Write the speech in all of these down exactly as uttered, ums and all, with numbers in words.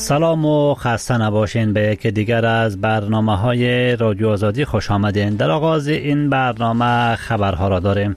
سلام و خسته نباشین به یکی دیگر از برنامه های رادیو آزادی خوش آمدین. در آغاز این برنامه خبرها را داریم.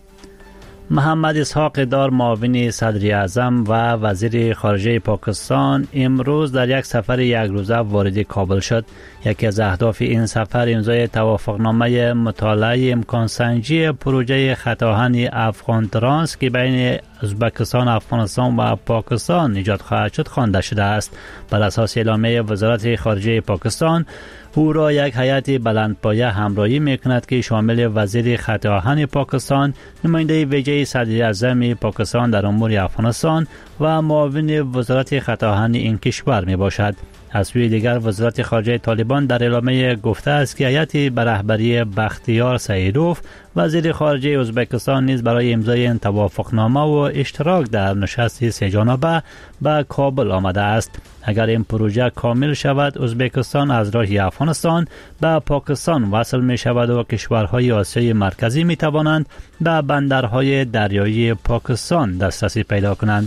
محمد اسحاق دار معاون صدر اعظم و وزیر خارجه پاکستان امروز در یک سفر یک روزه وارد کابل شد. یکی از اهداف این سفر امضای توافقنامه مطالعه امکان سنجی پروژه خط آهن افغان ترانس که بین ازبکستان، افغانستان و پاکستان ایجاد خواهد شد خوانده شده است. بر اساس اعلامیه وزارت خارجه پاکستان، او را یک هیئت بلندپایه همراهی میکند که شامل وزیر خط آهن پاکستان، نماینده ویژه صدر اعظم پاکستان در امور افغانستان و معاون وزارت خط آهن این کشور می باشد. از سوی دیگر وزارت خارجه طالبان در اعلامیه گفته است که هیئت به رهبری بختیار سعیدوف، وزیر خارجه ازبکستان، نیز برای امضای این توافقنامه و اشتراک در نشست سه جانبه به کابل آمده است. اگر این پروژه کامل شود، ازبکستان از راه افغانستان به پاکستان وصل می شود و کشورهای آسیای مرکزی می توانند به بندرهای دریایی پاکستان دسترسی پیدا کنند.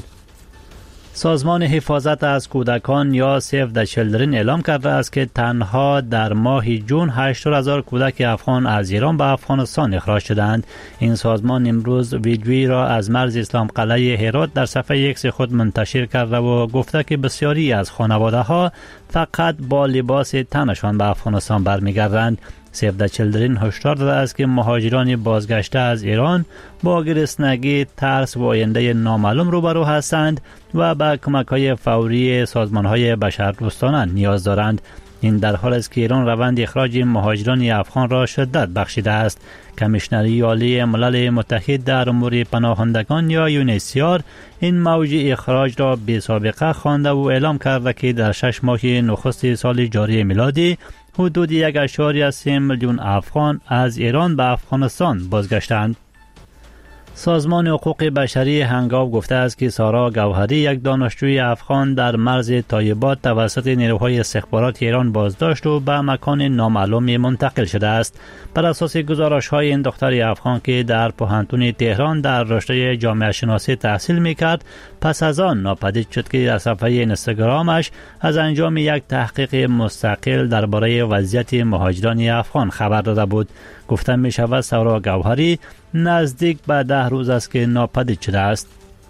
سازمان حفاظت از کودکان یا سیو د چیلدرن اعلام کرده است که تنها در ماه جون هشتاد هزار کودک افغان از ایران به افغانستان اخراج شدند. این سازمان امروز ویدیویی را از مرز اسلام قلعه هرات در صفحه ایکس خود منتشر کرده و گفته که بسیاری از خانواده ها فقط با لباس تنشان به افغانستان برمیگردند. سیو د چیلدرن هشدار داده است که مهاجران بازگشته از ایران با گرسنگی، ترس و آینده نامعلوم روبرو هستند و به کمک‌های فوری سازمان‌های بشردوستانه نیاز دارند. این در حال است که ایران روند اخراج مهاجران افغان را شدت بخشیده است. کمیشنری عالی ملل متحد در امور پناهندگان یا یونیسیار این موج اخراج را بی سابقه خوانده و اعلام کرده که در شش ماه نخست سال جاری میلادی حدود یک اشاری سه میلیون افغان از ایران به افغانستان بازگشتند. سازمان حقوق بشری هنگاو گفته است که سارا گوهری، یک دانشجوی افغان، در مرز طایبات توسط نیروهای استخبارات ایران بازداشت و به مکان نامعلومی منتقل شده است. بر اساس گزارش‌های این دختر افغان که در پوهنتون تهران در رشته جامعه شناسی تحصیل می‌کرد، پس از آن ناپدید شد که در صفحه اینستاگرامش از انجام یک تحقیق مستقل درباره وضعیت مهاجران افغان خبر داده بود. گفته می شود سارا گوهری نزدیک به ده روز است که ناپدید شده است.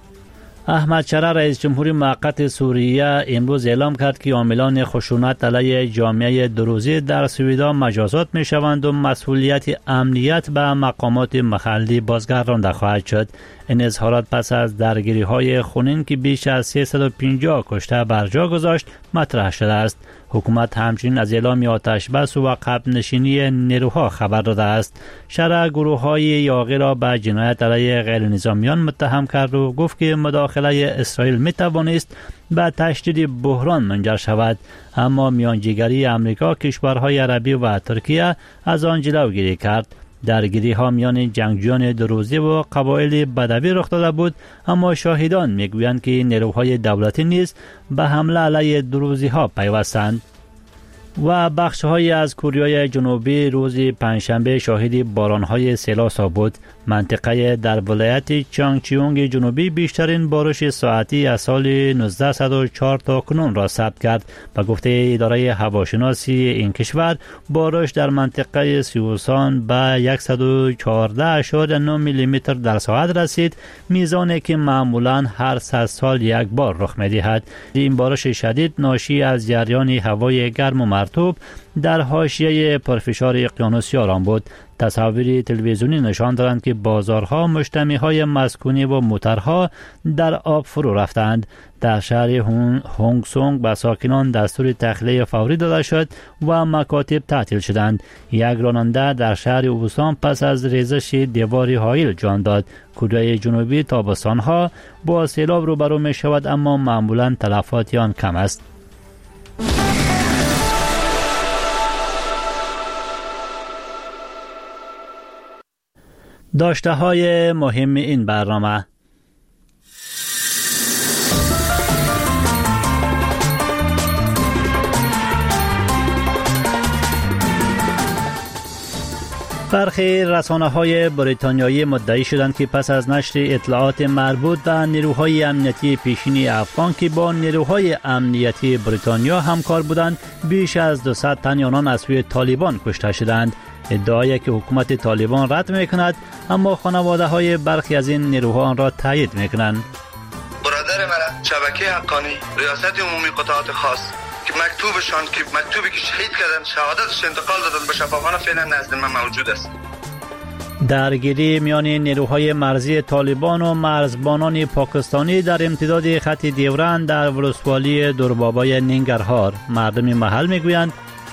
احمد شرع رئیس جمهور موقت سوریه امروز اعلام کرد که عاملان خشونت علیه جامعه دروزی در سویدان مجازات می شوند و مسئولیت امنیت به مقامات محلی بازگردانده خواهد شد. این اظهارات پس از درگیری های خونین که بیش از سیصد و پنجاه کشته بر جا گذاشت مطرح شده است. حکومت همچنین از اعلام آتش بس و عقب نشینی نیروها خبر داده است. شرع گروه های یاغی را به جنایت علیه غیر نظامیان متهم کرد و گفت که مداخله اسرائیل می توانست به تشدید بحران منجر شود، اما میانجیگری امریکا، کشورهای عربی و ترکیه از آن جلوگیری کرد. درگیری ها میان جنگجویان دروزی و قبایل بدوی رخ داده بود، اما شاهدان میگویند که نیروهای دولتی نیز به حمله علیه دروزی ها پیوستند. و بخش‌های از کره جنوبی روز پنجشنبه شاهد باران‌های سیلاسا بود. منطقه در ولایت چانگچیونگ جنوبی بیشترین بارش ساعتی از سال نوزده صد و چهار تا کنون را ثبت کرد. به گفته اداره هواشناسی این کشور، بارش در منطقه سیوسان به صد و چهارده اشاریه نه میلیمتر در ساعت رسید، میزانی که معمولاً هر صد سال یک بار رخ می‌دهد. این بارش شدید ناشی از جریان هوای گرم و مرطوب در حاشیه پرفشار اقیانوسی آرام بود. تصاویر تلویزیونی نشان دارند که بازارها، مجتمع‌های مسکونی و موترها در آب فرو رفتند. در شهر هونگ سونگ به ساکنان دستور تخلیه فوری داده شد و مکاتب تعطیل شدند. یک راننده در شهر اوسان پس از ریزش دیواری هایل جان داد. کره جنوبی تابستانها با سیلاب روبرو می شود، اما معمولاً تلفات آن کم است. داشته های مهم این برنامه: برخی رسانه‌های بریتانیایی مدعی شدند که پس از نشر اطلاعات مربوط به نیروهای امنیتی پیشین افغان که با نیروهای امنیتی بریتانیا همکار بودند، بیش از دویست تن آنان از سوی طالبان کشته شدند. ادعایی که حکومت طالبان رد می‌کند، اما خانواده‌های برخی از این نیروها آن را تایید می‌کنند. برادر مرا شبکه حقانی ریاست عمومی قطعات خاص که مکتوبشان که مکتوبی که شهید کردن شهادتش انتقال دادن به شفاخانه فعلا نزد من موجود است. درگیری میان نیروهای مرزی طالبان و مرزبانان پاکستانی در امتداد خط دیورند در ولسوالی دوربابای ننگرهار. مردم محل میگویند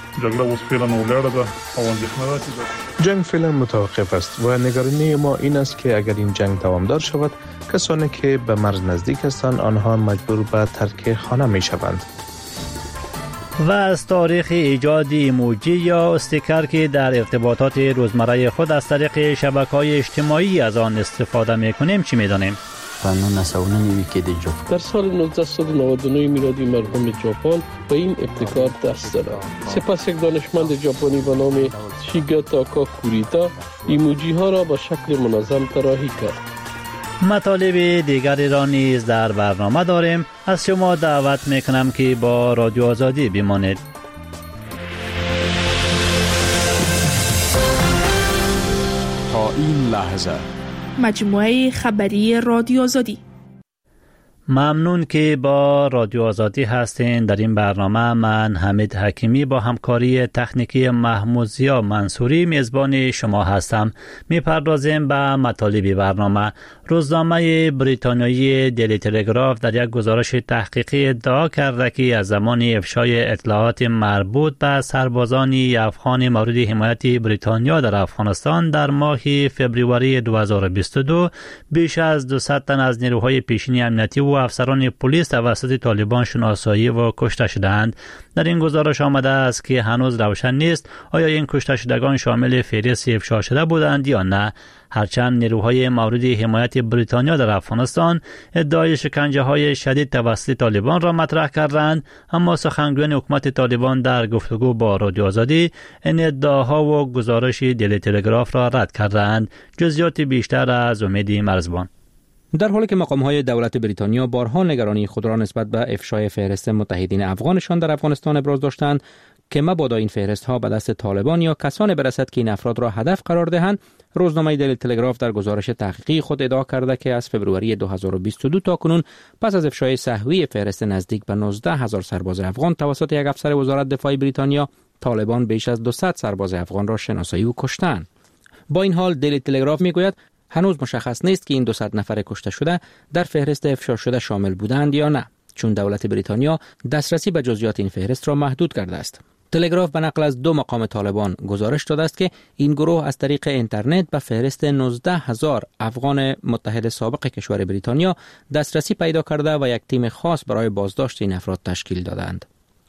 جنگ فعلا متوقف است و نگرانی ما این است که اگر این جنگ دوامدار شود، کسانی که به مرز نزدیک هستند آنها مجبور به ترک خانه می شوند. و از تاریخ ایجاد ایموجی یا استیکر که در ارتباطات روزمره خود از طریق شبکه‌های اجتماعی از آن استفاده می‌کنیم چی می‌دانیم؟ در سال نوزده و نود و نه میلادی مرحوم ژاپن به این ابتکار دست زد. سپس یک دانشمند ژاپنی به نام شیگاتاکا کوریتا ایموجی ها را به شکل منظم طراحی کرد. مطالب دیگری را نیز در برنامه داریم. از شما دعوت میکنم که با رادیو آزادی بمانید. تا این لحظه مجموعه خبری رادیو آزادی. ممنون که با رادیو آزادی هستین. در این برنامه من حمید حکیمی با همکاری تکنیکی محمود ضیا منصوری میزبان شما هستم. میپردازیم به مطالب برنامه. روزنامه بریتانیایی دیلی تلگراف در یک گزارش تحقیقی ادعا کرده که از زمان افشای اطلاعات مربوط به سربازان افغان مورد حمایت بریتانیا در افغانستان در ماه فوریه دو هزار و بیست و دو بیش از دویست تن از نیروهای پیشین امنیتی و افسران پلیس توسط طالبان شناسایی و کشته شدند. در این گزارش آمده است که هنوز روشن نیست آیا این کشته شدگان شامل فهرست افشا شده بودند یا نه. هرچند نیروهای مورد حمایت بریتانیا در افغانستان ادعای شکنجه های شدید توسط طالبان را مطرح کردند، اما سخنگویان حکومت طالبان در گفتگو با رادیو آزادی این ادعاها و گزارش دیلی تلگراف را رد کردند. جزئیات بیشتر از امید مرزبان. در حالی که مقام‌های دولت بریتانیا بارها نگرانی خود را نسبت به افشای فهرست متحدین افغانشان در افغانستان ابراز داشتند که مبادا این فهرست‌ها به دست طالبان یا کسان برسد که این افراد را هدف قرار دهند، روزنامه دیلی تلگراف در گزارش تحقیقی خود ادعا کرده که از فوریه دو هزار و بیست و دو تا کنون پس از افشای سهوی فهرست نزدیک به نوزده هزار سرباز افغان توسط یک افسر وزارت دفاع بریتانیا، طالبان بیش از دویست سرباز افغان را شناسایی و کشتند. با این حال دیلی تلگراف میگوید هنوز مشخص نیست که این دویست نفر کشته شده در فهرست افشا شده شامل بودند یا نه، چون دولت بریتانیا دسترسی به جزئیات این فهرست را محدود کرده است. تلگراف به نقل از دو مقام طالبان گزارش داده است که این گروه از طریق اینترنت به فهرست نوزده هزار افغان متحد سابق کشور بریتانیا دسترسی پیدا کرده و یک تیم خاص برای بازداشت این افراد تشکیل دادند.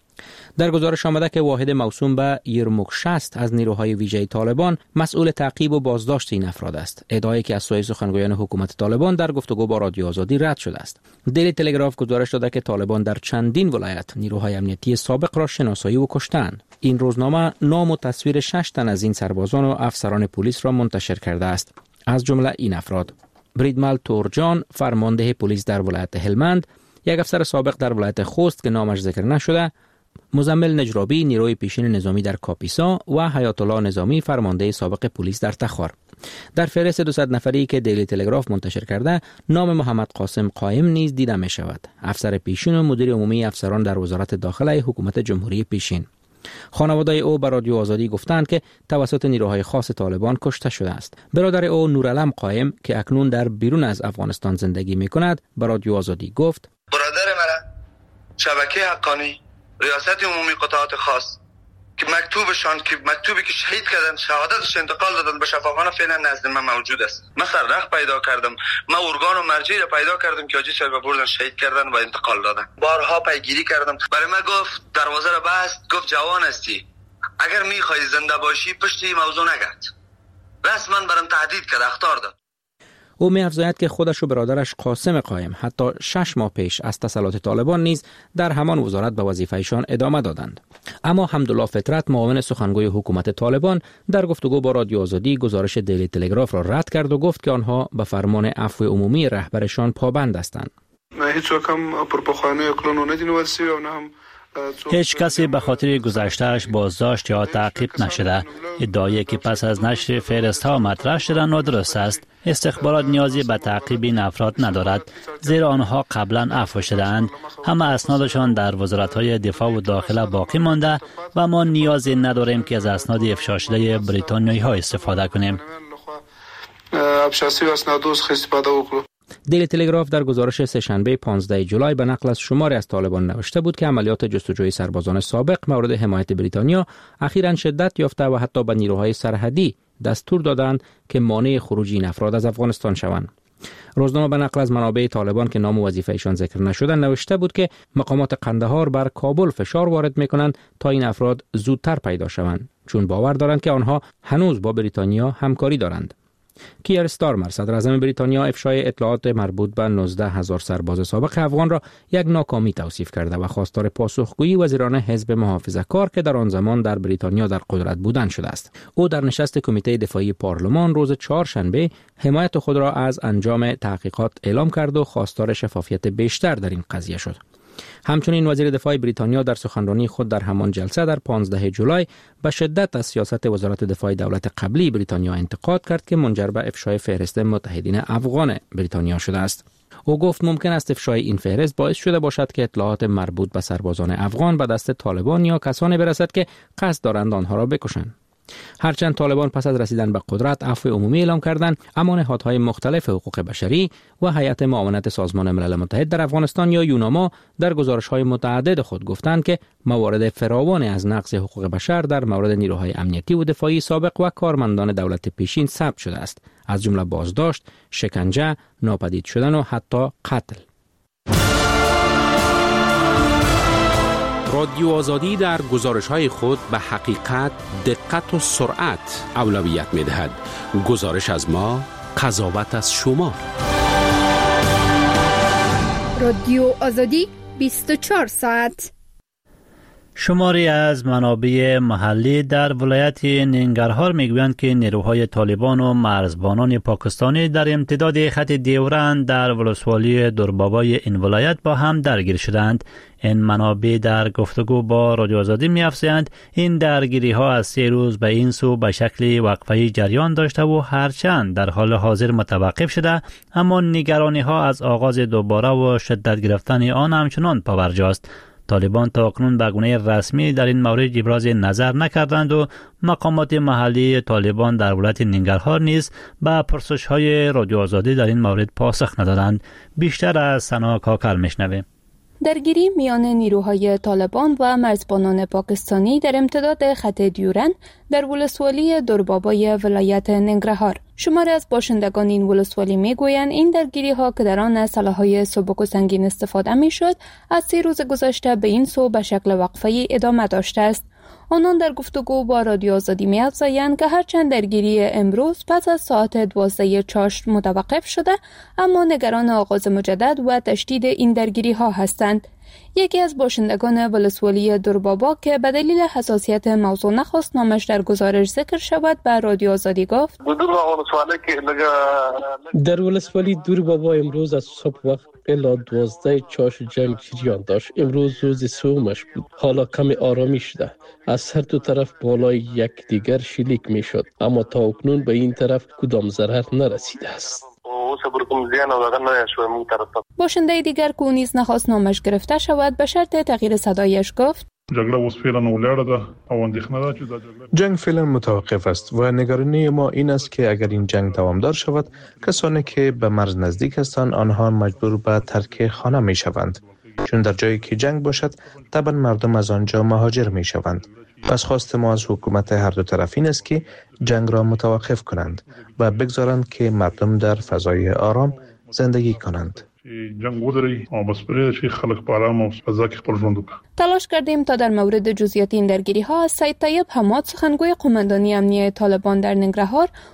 در گزارش آمده که واحد موسوم به یرموک شصت از نیروهای ویژه طالبان مسئول تعقیب و بازداشت این افراد است، ادعایی که از سوی سخنگویان حکومت طالبان در گفتگو با رادیو آزادی رد شده است. دیلی تلگراف گزارش داده که طالبان در چندین ولایت نیروهای امنیتی سابق را شناسایی و کشتند. این روزنامه نام و تصویر شش تن از این سربازان و افسران پلیس را منتشر کرده است. از جمله این افراد: بریدمل تورجان، فرمانده پلیس در ولایت هلمند، یک افسر سابق در ولایت خوست که نامش ذکر نشده، مزمل نجرابی، نیروی پیشین نظامی در کاپیسا و حیات الله نظامی، فرمانده سابق پلیس در تخار. در فهرست دویست نفری که دیلی تلگراف منتشر کرده، نام محمد قاسم قائم نیز دیده می شود، افسر پیشین و مدیر عمومی افسران در وزارت داخله حکومت جمهوری پیشین. خانواده او به رادیو آزادی گفتند که توسط نیروهای خاص طالبان کشته شده است. برادر او نورعلم قائم که اکنون در بیرون از افغانستان زندگی می کند به رادیو آزادی گفت: برادر من شبکه حقانی ریاست عمومی قطعات خاص که مکتوبشان که مکتوبی که شهید کردن شهادتش انتقال دادن به شفاخانه فعلا نزد من موجود است. من سرنخ پیدا کردم، من ارگان و مرجعی را پیدا کردم که حاجی صاحب بردن شهید کردن و انتقال دادن. بارها پیگیری کردم، برای من گفت دروازه را بست، گفت جوان هستی، اگر میخوای زنده باشی پشت این موضوع نگرد. رسما برام تهدید کرد، اخطار داد. او می‌افزاید که خودش و برادرش قاسم قایم حتی شش ماه پیش از تسلط طالبان نیز در همان وزارت به وظیفه‌شان ادامه دادند. اما حمدالله فطرت معاون سخنگوی حکومت طالبان در گفتگو با رادیو آزادی گزارش دیلی تلگراف را رد کرد و گفت که آنها به فرمان عفو عمومی رهبرشان پابند هستند. هیچ وکم پر پخوانی کلونو ندین ورسی و نه هم هیچ کسی به خاطر گذشته‌اش بازداشت یا تعقیب نشده. ادعایی که پس از نشر فهرست‌ها مطرح شده نادرست است. استخبارات نیازی به تعقیب این افراد ندارد، زیرا آنها قبلا عفو شده‌اند. همه اسنادشان در وزارت‌های دفاع و داخله باقی مانده و ما نیازی نداریم که از اسناد افشا شده بریتانیایی‌ها استفاده کنیم. ابشاسی و اسنادوس استفاده وکړو. دیلی تلگراف در گزارش سه‌شنبه پانزده جولای به نقل از شماری از طالبان نوشته بود که عملیات جستجوی سربازان سابق مورد حمایت بریتانیا اخیراً شدت یافته و حتی به نیروهای سرحدی دستور دادند که مانع خروج این افراد از افغانستان شوند. روزنامه به نقل از منابع طالبان که نام و وظیفه‌شان ذکر نشده نوشته بود که مقامات قندهار بر کابل فشار وارد می‌کنند تا این افراد زودتر پیدا شوند، چون باور دارند که آنها هنوز با بریتانیا همکاری دارند. کیر استارمر صدر اعظم بریتانیا افشای اطلاعات مربوط به نوزده هزار سرباز سابق افغان را یک ناکامی توصیف کرده و خواستار پاسخگویی وزیران حزب محافظه‌کار که در آن زمان در بریتانیا در قدرت بودند شده است. او در نشست کمیته دفاعی پارلمان روز چهارشنبه حمایت خود را از انجام تحقیقات اعلام کرد و خواستار شفافیت بیشتر در این قضیه شد. همچنین وزیر دفاع بریتانیا در سخنرانی خود در همان جلسه در پانزده جولای به شدت از سیاست وزارت دفاع دولت قبلی بریتانیا انتقاد کرد که منجر به افشای فهرست متحدین افغان بریتانیا شده است. او گفت ممکن است افشای این فهرست باعث شده باشد که اطلاعات مربوط به سربازان افغان به دست طالبان یا کسانی برسد که قصد دارند آنها را بکشند. هرچند طالبان پس از رسیدن به قدرت عفو عمومی اعلام کردند، اما نهادهای مختلف حقوق بشری و هیئت معاونت سازمان ملل متحد در افغانستان یا یوناما در گزارش‌های متعدد خود گفتند که موارد فراوانی از نقض حقوق بشر در مورد نیروهای امنیتی و دفاعی سابق و کارمندان دولت پیشین ثبت شده است، از جمله بازداشت، شکنجه، ناپدید شدن و حتی قتل. رادیو آزادی در گزارش‌های خود به حقیقت، دقت و سرعت اولویت می‌دهد. گزارش از ما، قضاوت از شما. رادیو آزادی بیست و چهار ساعت. شماری از منابع محلی در ولایت ننگرهار میگویند که نیروهای طالبان و مرزبانان پاکستانی در امتداد خط دیورند در ولسوالی دربابای این ولایت با هم درگیر شدند. این منابع در گفتگو با رادیو آزادی می‌افزایند این درگیری ها از سه روز به این سو به شکل وقفه‌ای جریان داشته و هرچند در حال حاضر متوقف شده، اما نگرانی ها از آغاز دوباره و شدت گرفتن آن همچنان پاورجاست. طالبان تا اکنون به گونه رسمی در این مورد ابراز نظر نکردند و مقامات محلی طالبان در ولایت ننگرهار نیز به پرسش‌های رادیو آزادی در این مورد پاسخ ندادند. بیشتر از سنا کاکر میشنویم. درگیری میان نیروهای طالبان و مرزبانان پاکستانی در امتداد خط دیورند در ولسوالی دربابای ولایت ننگرهار. شماری از باشندگان این ولسوالی میگویند این درگیری ها که در آن از سلاح‌های سبک و سنگین استفاده میشد از سه روز گذشته به این سو به شکل وقفه‌ای ادامه داشته است. آنان در گفتگو با رادیو آزادی می‌افزایند که هرچند درگیری امروز پس از ساعت دوازده چاشت متوقف شده، اما نگران آغاز مجدد و تشدید این درگیری ها هستند. یکی از باشندگان ولسوالی دربابا که به دلیل حساسیت موضوع نخواست نامش در گزارش ذکر شود به رادیو آزادی گفت: در ولسوالی دربابا امروز از صبح وقت الا دوازده چاش جنگ جریان داشت. امروز روز سومش بود. حالا کمی آرامی شده. از هر دو طرف بالای یک دیگر شلیک می شد، اما تا اکنون به این طرف کدام ضرر نرسیده است. باشنده دیگر که نیز نخواست نامش گرفته شود به شرط تغییر صدایش گفت: جنگ فعلا متوقف است و نگرانی ما این است که اگر این جنگ دوامدار شود، کسانی که به مرز نزدیک هستند آنها مجبور به ترک خانه می شوند، چون در جایی که جنگ باشد طبعا مردم از آنجا مهاجر می شوند. پس خواست ما از حکومت هر دو طرف این است که جنگ را متوقف کنند و بگذارند که مردم در فضای آرام زندگی کنند. تلاش کردیم تا در مورد جزئیات این درگیری ها از سید طیب حماد، سخنگوی قماندانی امنیه طالبان در ننگرهار،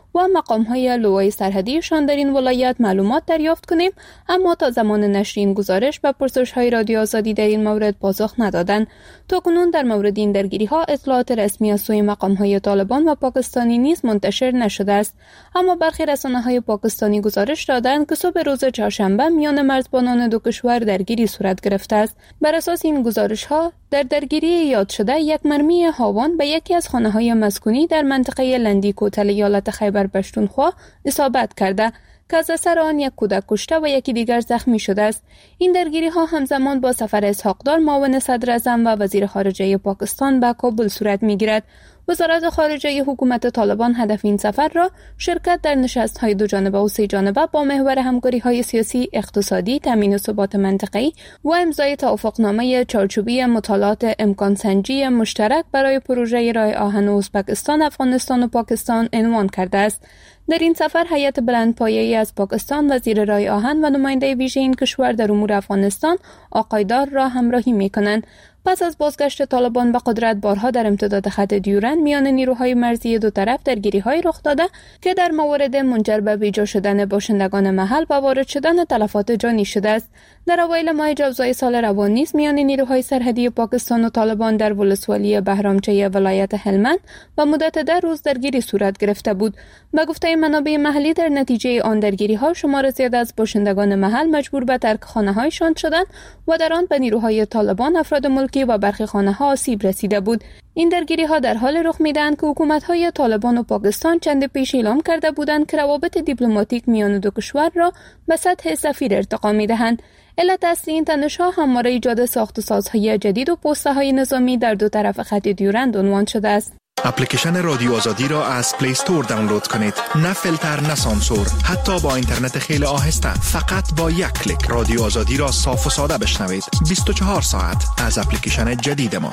و مقام‌های لوای سرحدیشان در این ولایت معلومات دریافت کنیم، اما تا زمان نشر این گزارش به پرسش‌های رادیو آزادی در این مورد پاسخ ندادند. تاکنون در مورد این درگیری‌ها اطلاعات رسمی از سوی مقام‌های طالبان و پاکستانی نیز منتشر نشده است، اما برخی رسانه‌های پاکستانی گزارش دادند که صبح روز چهارشنبه میان مرزبانان دو کشور درگیری صورت گرفته است. بر اساس این گزارش‌ها در درگیری یاد شده یک مرمی هاوان به یکی از خانه‌های مسکونی در منطقه لندی کوتل ایالت خیبر پختونخوا اصابت کرده که از اثر آن یک کودک کشته و یکی دیگر زخمی شده است. این درگیری ها همزمان با سفر اسحاقدار معاون صدر اعظم و وزیر خارجه پاکستان به کابل صورت می‌گیرد. وزارت خارجه حکومت طالبان هدف این سفر را شرکت در نشست‌های دو جانبه و سه جانبه با محور همکاری‌های سیاسی، اقتصادی، تامین ثبات منطقه‌ای و امضای توافقنامه چارچوبی مطالعات امکان سنجی مشترک برای پروژه راه آهن ازبکستان، افغانستان و پاکستان عنوان کرده است. در این سفر هیئت بلندپایه‌ای از پاکستان، وزیر راه آهن و نماینده ویژه این کشور در امور افغانستان آقای دار را همراهی می‌کنند. پس از بازگشت طالبان به قدرت بارها در امتداد خط دیورند میان نیروهای مرزی دو طرف درگیری‌های رخ داده که در موارد منجر به بیجا شدن باشندگان محل و وارد شدن تلفات جانی شده است. در اوایل ماه جوزای سال روان نیز میان نیروهای سرحدی پاکستان و طالبان در ولسوالی بهرامچه ولایت هلمند و مدت ده روز درگیری صورت گرفته بود. به گفته منابع محلی در نتیجه آن درگیری‌ها شمار زیاد از باشندگان محل مجبور به ترک خانه‌هایشان شدند و در آن به نیروهای طالبان افراد ملکی و برخی خانه‌ها آسیب رسیده بود. این درگیری‌ها در حال رخ می‌دهند که حکومت‌های طالبان و پاکستان چند پیش اعلام کرده بودند که روابط دیپلماتیک میان دو کشور را به سطح سفیر ارتقا می‌دهند. علت اصلی این تنش‌ها همواره ایجاد ساخت‌وسازهای جدید و پست‌های نظامی در دو طرف خط دیورند عنوان شده است. اپلیکیشن رادیو آزادی را از پلی استور دانلود کنید. نه فیلتر، نه سانسور، حتی با اینترنت خیلی آهسته. فقط با یک کلیک رادیو آزادی را صاف و ساده بشنوید. بیست و چهار ساعت از اپلیکیشن جدید ما.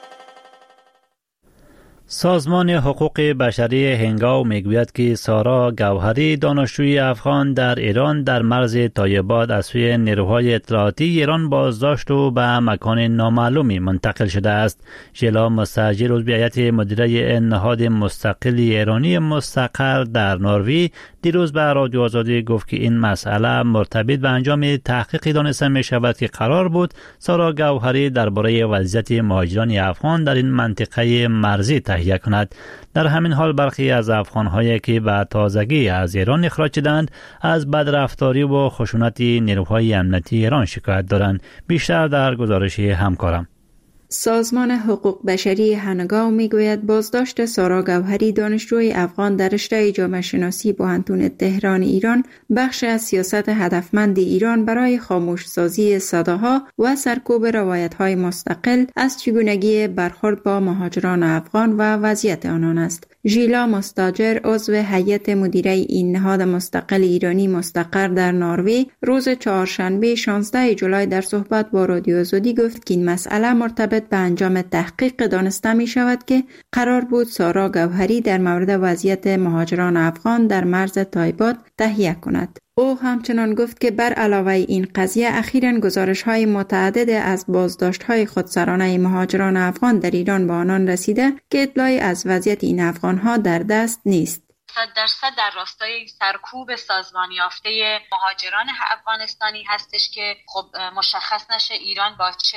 سازمان حقوق بشری هنگاو میگوید که سارا گوهری، دانشجوی افغان در ایران، در مرز تایباد از سوی نیروهای اطلاعاتی ایران بازداشت و به مکان نامعلومی منتقل شده است. ژیلا مستاجر عضو هیئت مدیره نهاد مستقل ایرانی مستقر در نروژ دیروز به رادیو آزادی گفت که این مسئله مرتبط به انجام تحقیقی دانسته می شود که قرار بود سارا گوهری درباره وضعیت مهاجران افغان در این منطقه مرزی تهیه کند. در همین حال برخی از افغان‌هایی که به تازگی از ایران اخراج شدند از بدرفتاری و خشونت نیروهای امنیتی ایران شکایت دارند. بیشتر در گزارش همکارم. سازمان حقوق بشری هنگاو میگوید بازداشت سارا گوهری، دانشجوی افغان در رشته جامعه شناسی پوهنتون تهران ایران، بخش از سیاست هدفمند ایران برای خاموش سازی صداها و سرکوب روایت‌های مستقل از چگونگی برخورد با مهاجران افغان و وضعیت آنان است. ژیلا مستاجر عضو هیئت مدیره این نهاد مستقل ایرانی مستقر در نروژ روز چهارشنبه شانزده جولای در صحبت با رادیو آزادی گفت که این مسئله مرتبط به انجام تحقیق دانسته می شود که قرار بود سارا گوهری در مورد وضعیت مهاجران افغان در مرز تایباد تهیه کند. او همچنان گفت که بر علاوه این قضیه اخیراً گزارش‌های متعدد از بازداشت‌های خودسرانه مهاجران افغان در ایران به آنان رسیده که اطلاعی از وضعیت این افغان‌ها در دست نیست. صد درصد در راستای سرکوب سازمان یافته مهاجران افغانستانی هستش که خب مشخص نشه ایران با چه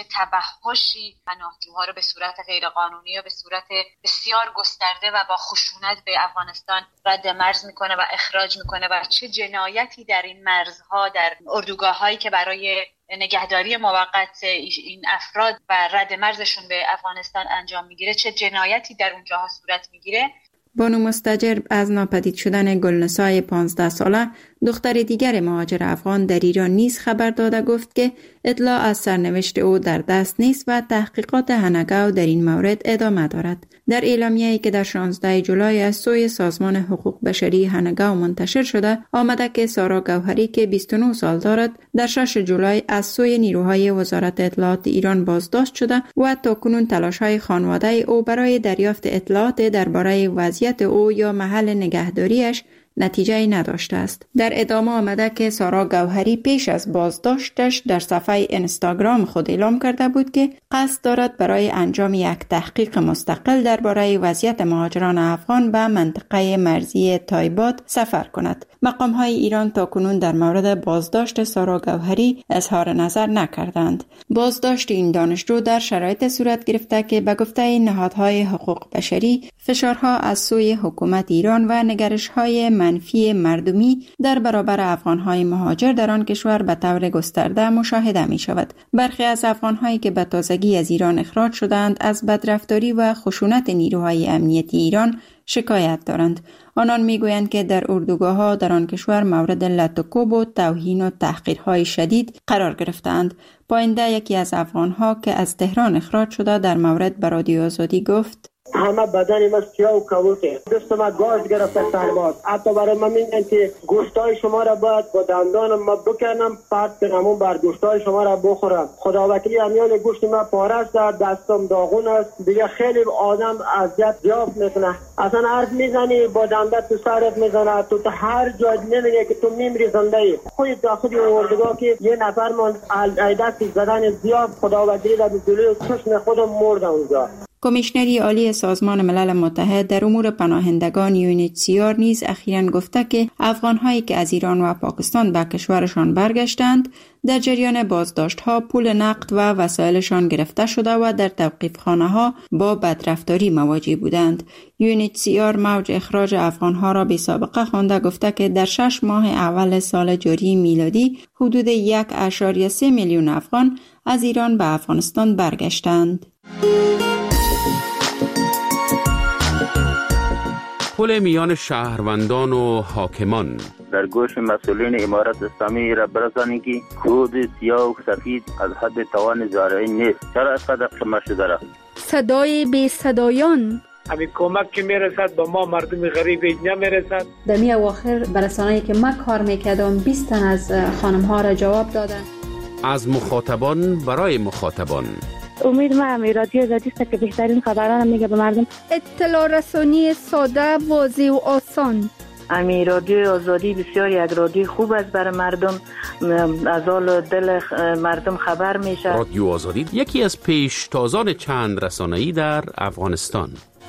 توحشی پناهجوها رو به صورت غیرقانونی یا به صورت بسیار گسترده و با خشونت به افغانستان رد مرز میکنه و اخراج میکنه و چه جنایتی در این مرزها، در اردوگاه‌هایی که برای نگهداری موقت این افراد و رد مرزشون به افغانستان انجام میگیره، چه جنایتی در اونجاها صورت میگیره. بانو مستاجر از ناپدید شدن گلنسای پانزده ساله دختر دیگر مهاجر افغان در ایران نیز خبر داده گفت که اطلاع از سرنوشت او در دست نیست و تحقیقات هنگاو در این مورد ادامه دارد. در اعلامیه‌ای که در شانزده جولای از سوی سازمان حقوق بشری هنگاو منتشر شده آمده که سارا گوهری که بیست و نه سال دارد در شش جولای از سوی نیروهای وزارت اطلاعات ایران بازداشت شده و تاکنون تلاش‌های خانواده او برای دریافت اطلاعات درباره وضعیت او یا محل نگهداریش نتیجه نداشته است. در ادامه آمده که سارا گوهری پیش از بازداشتش در صفحه اینستاگرام خود اعلام کرده بود که قصد دارد برای انجام یک تحقیق مستقل درباره وضعیت مهاجران افغان به منطقه مرزی تایباد سفر کند. مقام‌های ایران تاکنون در مورد بازداشت سارا گوهری اظهار نظر نکردند. بازداشت این دانشجو در شرایط صورت گرفته که به گفته نهادهای حقوق بشری فشارها از سوی حکومت ایران و نگرش‌های منفی مردمی در برابر افغان‌های مهاجر در آن کشور به طور گسترده مشاهده می‌شود. برخی از افغان‌هایی که به تازگی از ایران اخراج شدند از بدرفتاری و خشونت نیروهای امنیتی ایران شکایت دارند. آنان میگویند که در اردوگاه‌ها در آن کشور مورد لط و کوب و توهین و تحقیرهای شدید قرار گرفتند. پاینده یکی از افغان‌ها که از تهران اخراج شده در مورد به رادیو آزادی گفت: همه بدن ما سیاه و کبوته، دست ما گاز گرفته سرباز. حتی برای من میگن که گوشتای شما را باید با دندانم ما بکنم، پرت کنم بر گوشتای شما را بخورم. خدا وکیلی امیال گوشت ما پاره است، دستم داغون است. دیگه خیلی آدم اذیت زیاد میکنه. اصلا حرف میزنی با دندت تو سرت میزنه، تو تا هر جای نمیگه که تو میمیری زنده ای. خود داخل اردوگاه که یه نفر من دست زدن زیاد خدا وکیلی در جلوی چشم خودم مردم اونجا. کمیشنری عالی سازمان ملل متحد در امور پناهندگان یو ان اچ سی آر نیز اخیراً گفته که افغان‌هایی که از ایران و پاکستان به کشورشان برگشتند در جریان بازداشت‌ها پول نقد و وسایلشان گرفته شده و در توقیف‌خانه‌ها با بدرفتاری مواجه بودند. یو ان اچ سی آر موج اخراج افغان‌ها را بی سابقه خوانده گفته که در شش ماه اول سال جاری میلادی حدود یک ممیز سه میلیون افغان از ایران به افغانستان برگشتند. پل میان شهروندان و حاکمان در گوش مسئولین امارت اسلامی را برسانید که کود سیاه و سفید از حد توان زارعی نیست. چرا اسقدر شما شده را؟ صدای بی صدایان همین کمک که میرسد با ما مردم غریب نمیرسد. در می اواخر برسانه‌ای که من کار میکردم بیست تن از خانم ها را جواب دادن. از مخاطبان برای مخاطبان. امید ما امی رادیو آزادی است که بهترین خبران میگه به مردم. اطلاع رسانی ساده، واضح و آسان. امی رادیو آزادی بسیار یک رادیو خوب است برای مردم، از حال دل مردم خبر میشه. رادیو آزادی یکی از پیشتازان چند رسانه‌ای در افغانستان.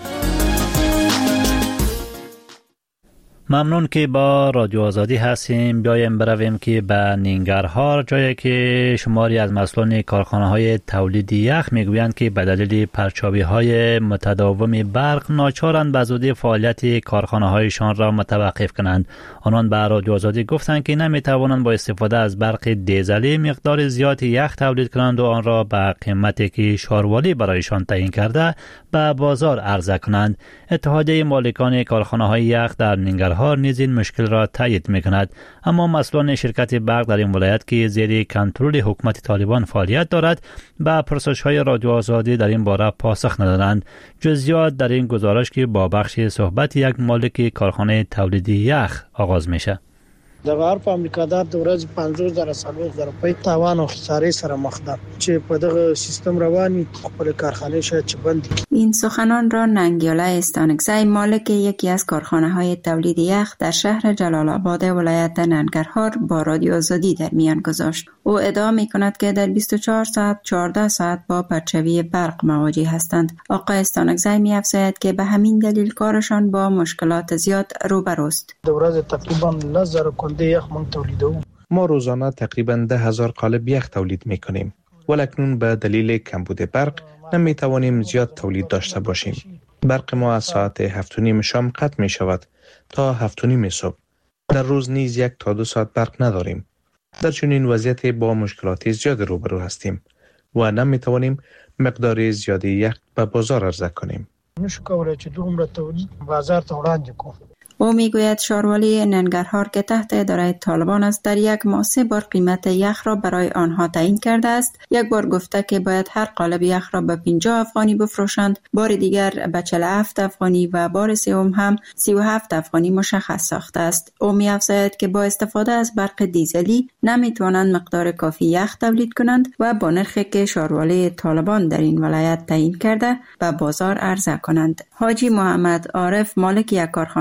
ممنون که با رادیو آزادی هستیم. بیایم برویم که به ننگرهار، جایی که شماری از مسئولان کارخانه‌های تولید یخ میگویند که به دلیل پرچاوی‌های متداوم برق ناچارند به زودی فعالیت کارخانه‌هایشان را متوقف کنند. آنان به رادیو آزادی گفتند که نمی‌توانند با استفاده از برق دیزلی مقدار زیادی یخ تولید کنند و آن را به قیمتی که شاروالی برایشان تعیین کرده به بازار عرضه کنند. اتحادیه مالکان کارخانه‌های یخ در ننگرهار نیز این مشکل را تایید می‌کند، اما مسئولان شرکت برق در این ولایت که زیر کنترل حکومت طالبان فعالیت دارد به پرسش‌های رادیو آزادی در این باره پاسخ ندادند. جزئیات در این گزارش که با بخش صحبت یک مالک کارخانه تولید یخ آغاز میشه. د غار په امریکادار د ورځې پنځوس زره څلوېښت زره روپۍ تاوان او خسارې سره مخ ده چې په دغه سیستم رواني خپل کارخانه شاید چې بند. این سخنان را ننگیاله استانکزی، مالک یکی از کارخانه‌های تولید یخ در شهر جلال آباد ولایت ننگرهار با رادیو آزادی در میان گذاشت. او ادعا می‌کند که در بیست و چهار ساعت چهارده ساعت با پرچاوی برق مواجه هستند. آقای استانکزی می‌افزاید که به همین دلیل کارشان با مشکلات زیاد روبروست. د ورځې تقریبا لس زره ما روزانه تقریباً ده هزار قالب یخ تولید می کنیم. ولکنون به دلیل کمبود برق نمی توانیم زیاد تولید داشته باشیم. برق ما از ساعت هفت و نیم شام قطع می شود تا هفت و نیم صبح. در روز نیز یک تا دو ساعت برق نداریم. در چنین وضعیت با مشکلات زیاد روبرو هستیم و نمی توانیم مقدار زیادی یخ به بازار عرضه کنیم. نشو کولای چې دومره تولید بازار ته وړاندې کوو. او میگوید شاروالی ننگرهار که تحت اداره طالبان است در یک ماه سه بار قیمت یخ را برای آنها تعیین کرده است. یک بار گفته که باید هر قالب یخ را به پنجاه افغانی بفروشند، بار دیگر به چهل و هفت افغانی و بار سوم هم سی و هفت افغانی مشخص ساخته است. او می‌افزاید که با استفاده از برق دیزلی نمیتوانند مقدار کافی یخ تولید کنند و با نرخی که شاروالی طالبان در این ولایت تعیین کرده به بازار عرضه کنند. حاجی محمد عارف، مالک یک کارخانه دیگر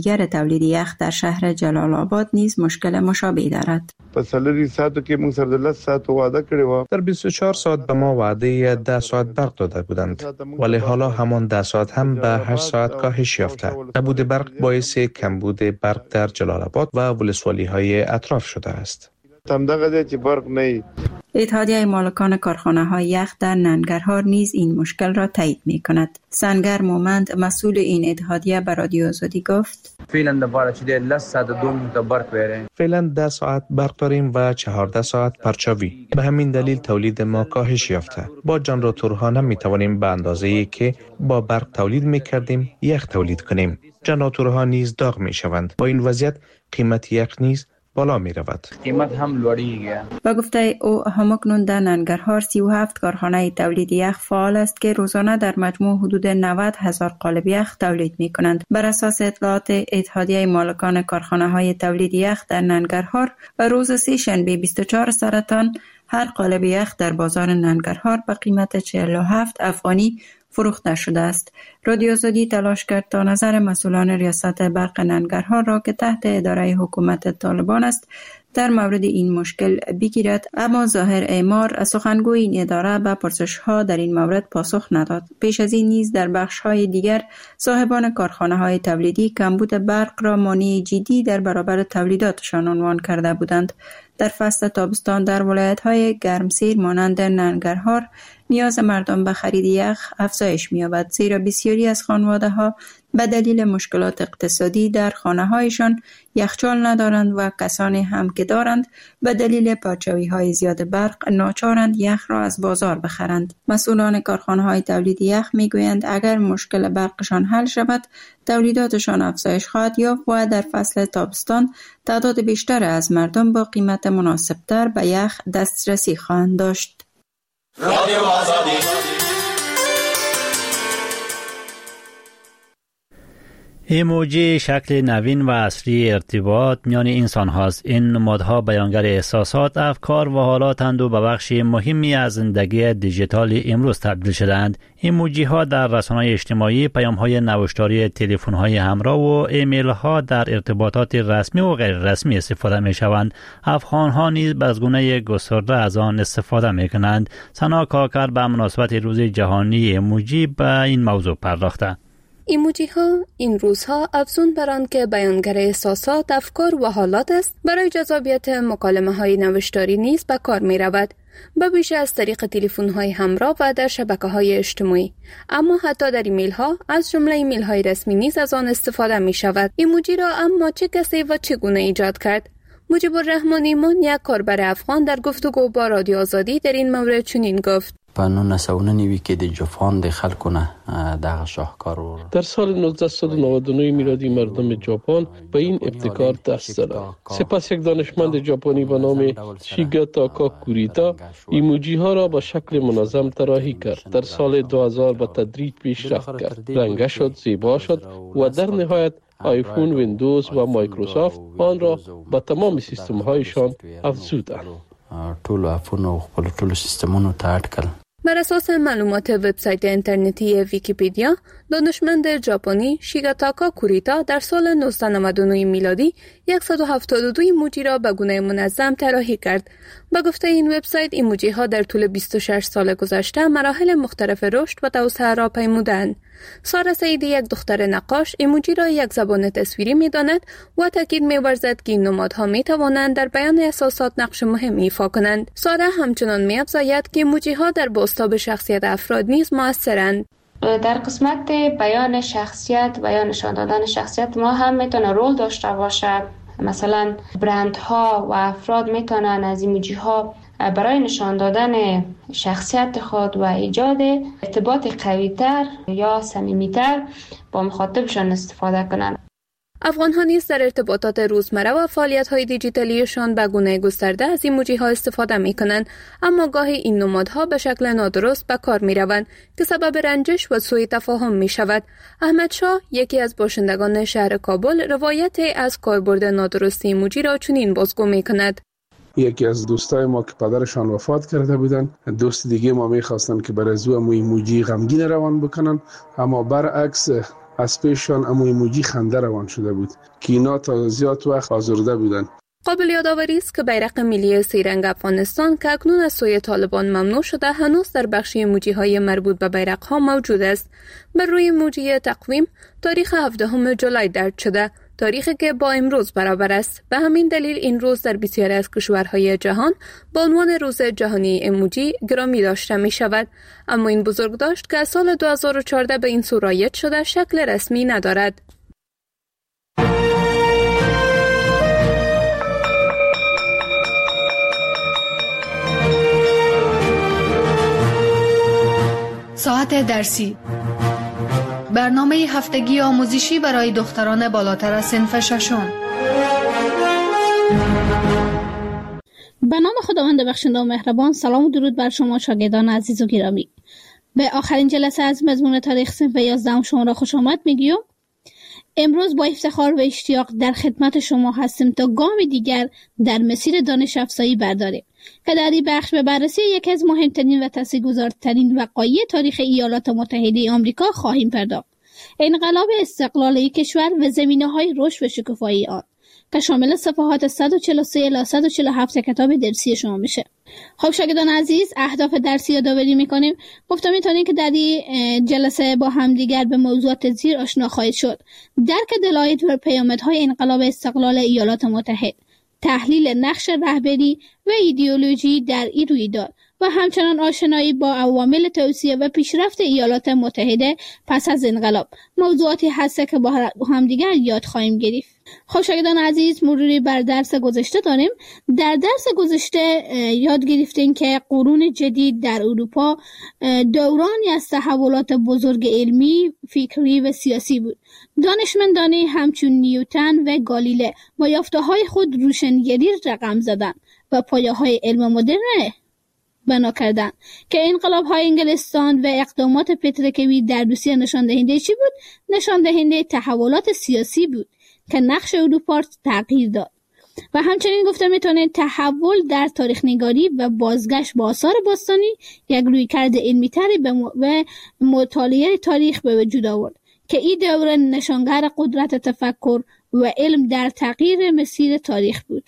دیگر تولید یخ در شهر جلال آباد نیز مشکل مشابه دارد. پسلری ساعتو که موږ سره د لس ساعت وعده کړی و. در بیست و چهار ساعت به ما وعده ده ساعت برق داده بودند، ولی حالا همان ده ساعت هم به هشت ساعت کاهش یافته. نبود برق باعث کمبود برق در جلال آباد و ولسوالی های اطراف شده است. تمدغه چې برق نه. اتحادیه مالکان کارخانه های یخ در ننگرهار نیز این مشکل را تایید می کند. سنگر مومند مسئول این اتحادیه به رادیو آزادی گفت: فعلا دباره چې د لس ساعت دوم د برق وره. فعلا ده ساعت برق داریم و چهارده ساعت پرچاوی. به همین دلیل تولید ما کاهش یافته. با جنراتورها نمی توانیم به اندازه‌ای که با برق تولید می کردیم یخ تولید کنیم. جنراتورها نیز داغ می شوند. با این وضعیت قیمت یخ نیز بالا می رود. قیمت هم لوړیږي. با گفته او همکنون در ننگرهار سی و هفت کارخانه تولید یخ فعال است که روزانه در مجموع حدود نود هزار قالب یخ تولید می کنند. بر اساس اطلاعات اتحادیه مالکان کارخانه های تولید یخ در ننگرهار و روز سه شنبه بیست و چهار سرطان هر قالب یخ در بازار ننگرهار به قیمت چهل و هفت افغانی فروخته شده است. رادیو آزادی تلاش کرد تا نظر مسئولان ریاست برق ننگرهار را که تحت اداره حکومت طالبان است در مورد این مشکل بگیرد، اما ظاهر اعمار سخنگوی این اداره به پرسش‌ها در این مورد پاسخ نداد. پیش از این نیز در بخش‌های دیگر صاحبان کارخانه‌های تولیدی کمبود برق را مانع جدی در برابر تولیداتشان عنوان کرده بودند. در فصل تابستان در ولایت‌های گرمسیر مانند ننگرهار نیاز مردم به خرید یخ افزایش می‌یابد، زیرا بسیاری از خانواده‌ها به دلیل مشکلات اقتصادی در خانه‌هایشان یخچال ندارند و کسانی هم که دارند به دلیل پرچاوی‌های زیاد برق ناچارند یخ را از بازار بخرند. مسئولان کارخانه‌های تولید یخ می‌گویند اگر مشکل برقشان حل شود، تولیداتشان افزایش خواهد یافت و در فصل تابستان تعداد بیشتر از مردم با قیمت مناسب‌تر به یخ دسترسی خواهند داشت. رادیو آزادی. ایموجی شکل نوین و اصلی ارتباط میان انسان هاست. این نمادها بیانگر احساسات، افکار و حالاتند و به بخش مهمی از زندگی دیجیتال امروز تبدیل شدند. ایموجی ها در رسانه‌های اجتماعی، پیام های نوشتاری، تلفن های همراه و ایمیل ها در ارتباطات رسمی و غیر رسمی استفاده می شوند. افغان ها نیز به گونه گسترده از آن استفاده می کنند. سنا کاکر به مناسبت روز جهانی ایموجی به این موضوع پرداخته. ایموجی ها این روزها افزون بر آن که بیانگر احساسات، افکار و حالات است، برای جذابیت مکالمه های نوشتاری نیز به کار می رود، به ویژه از طریق تلفن های همراه و در شبکه های اجتماعی. اما حتی در ایمیل ها، از جمله ایمیل های رسمی نیز از آن استفاده می شود. ایموجی را اما چه کسی و چگونه ایجاد کرد؟ مجیب الرحمن ایمان، یک کاربر افغان، در گفتگو با رادیو آزادی در این مورد چنین گفت: په نولس سوه و نوي کې د جاپان د خلکو نه دغه شاهکار در سال نوزده نود و نه میلادی مردم ژاپن به این ابتکار دست زدند. سپس یک دانشمند ژاپنی به نام شیگاتا کوریتا ایموجی ها را به شکل منظم طراحی کرد. در سال دو هزار به تدریج پیشرفت کرد، رنگه شد، زیبا شد و در نهایت آیفون، ویندوز و مایکروسافت آن را به تمام سیستم هایشان افزودند. ټول آیفون او خپل ټول سیستمونو ته اډ کړل. بر اساس معلومات وبسایت اینترنتی ویکیپدیا، دانشمند ژاپنی شیگاتاکا کوریتا در سال نوزده نود و نه میلادی صد و هفتاد و دو ایموجی را به گونه منظم طراحی کرد. به گفته این وبسایت، ایموجی ها در طول بیست و شش سال گذشته مراحل مختلف رشد و توسعه را پیمودند. سارا سعیدی، یک دختر نقاش، ایموجی را یک زبان تصویری می داند و تاکید می ورزد که این نمادها می توانند در بیان احساسات نقش مهم ایفا کنند. سارا همچنان می افزاید که ایموجی ها در بازتاب شخصیت افراد نیز مؤثرند. در قسمت بیان شخصیت و یا نشان دادن شخصیت ما هم میتونه رول داشته باشه. مثلا برندها و افراد میتونن از ایموجی ها برای نشان دادن شخصیت خود و ایجاد ارتباط قوی‌تر یا صمیمی‌تر با مخاطبشان استفاده کنند. افغان ها نیز در ارتباطات روزمره و فعالیت های دیجیتالیشان به گونه گسترده از ایموجی ها استفاده می کنند، اما گاهی این نمادها به شکل نادرست به کار می روند که سبب رنجش و سوء تفاهم می شود. احمد شاه، یکی از باشندگان شهر کابل، روایت از کاربرد نادرست ایموجی را چنین بازگو می کند. یکی از دوستای ما که پدرشان وفات کرده بودن، دوست دیگه ما میخواستن که برای زو ایموجی غمگین روان بکنن، اما برعکس از پیششان اما ایموجی خنده روان شده بود که اینا تا زیاد وقت آزرده بودند. قابل یادآوری است که بیرق ملی سه رنگ افغانستان که اکنون از سوی طالبان ممنوع شده هنوز در بخش ایموجی های مربوط به بیرق ها موجود است. بر روی ایموجی تقویم تاریخ هفدهم جولای درج شده، تاریخی که با امروز برابر است. به همین دلیل این روز در بسیاری از کشورهای جهان با عنوان روز جهانی ایموجی گرامی داشته می شود. اما این بزرگداشت که از سال دو هزار و چهارده به این سو رایج شده شکل رسمی ندارد. ساعت درسی، برنامه هفتگی آموزشی برای دختران بالاتر از صنف ششم. به نام خداوند بخشنده و مهربان. سلام و درود بر شما شاگردان عزیز و گرامی. به آخرین جلسه از مضمون تاریخ صنف یازدهم شما را خوش آمد میگیم. امروز با افتخار و اشتیاق در خدمت شما هستیم تا گام دیگر در مسیر دانش افزایی برداریم که در این بخش به بررسی یکی از مهمترین و تاثیرگذارترین وقایع تاریخ ایالات متحده آمریکا خواهیم پرداخت. انقلاب استقلالی کشور و زمینه‌های رشد و شکوفایی آن که شامل صفحات صد و چهل و سه الی صد و چهل و هفت کتاب درسی شما میشه. خب شاگردان عزیز، اهداف درسی یادآوری میکنیم. گفتم میتونیم که در این جلسه با همدیگر به موضوعات زیر آشنا خواهید شد: درک دلایل و پیامدهای انقلاب استقلال ایالات متحده، تحلیل نقش رهبری و ایدئولوژی در این رویداد و همچنان آشنایی با عوامل توسعه و پیشرفت ایالات متحده پس از انقلاب. موضوعاتی هست که با همدیگر یاد خواهیم گرفت. خب شاگردان عزیز، مروری بر درس گذشته داریم. در درس گذشته یاد گرفتیم که قرون جدید در اروپا دورانی از تحولات بزرگ علمی، فکری و سیاسی بود. دانشمندانی همچون نیوتن و گالیله با یافته‌های خود روشنگری رقم زدند و پایه‌های علم مدرن بنا کردند که انقلاب‌های انگلستان و اقدامات پتروکیمی در روسیه نشان دهنده چی بود؟ نشان دهنده تحولات سیاسی بود که نقش اروپا را تغییر داد. و همچنین گفته میتونه تحول در تاریخ نگاری و بازگشت به آثار باستانی یک رویکرد علمی تری و مطالعه تاریخ به وجود آورد که این دوره نشانگر قدرت تفکر و علم در تغییر مسیر تاریخ بود.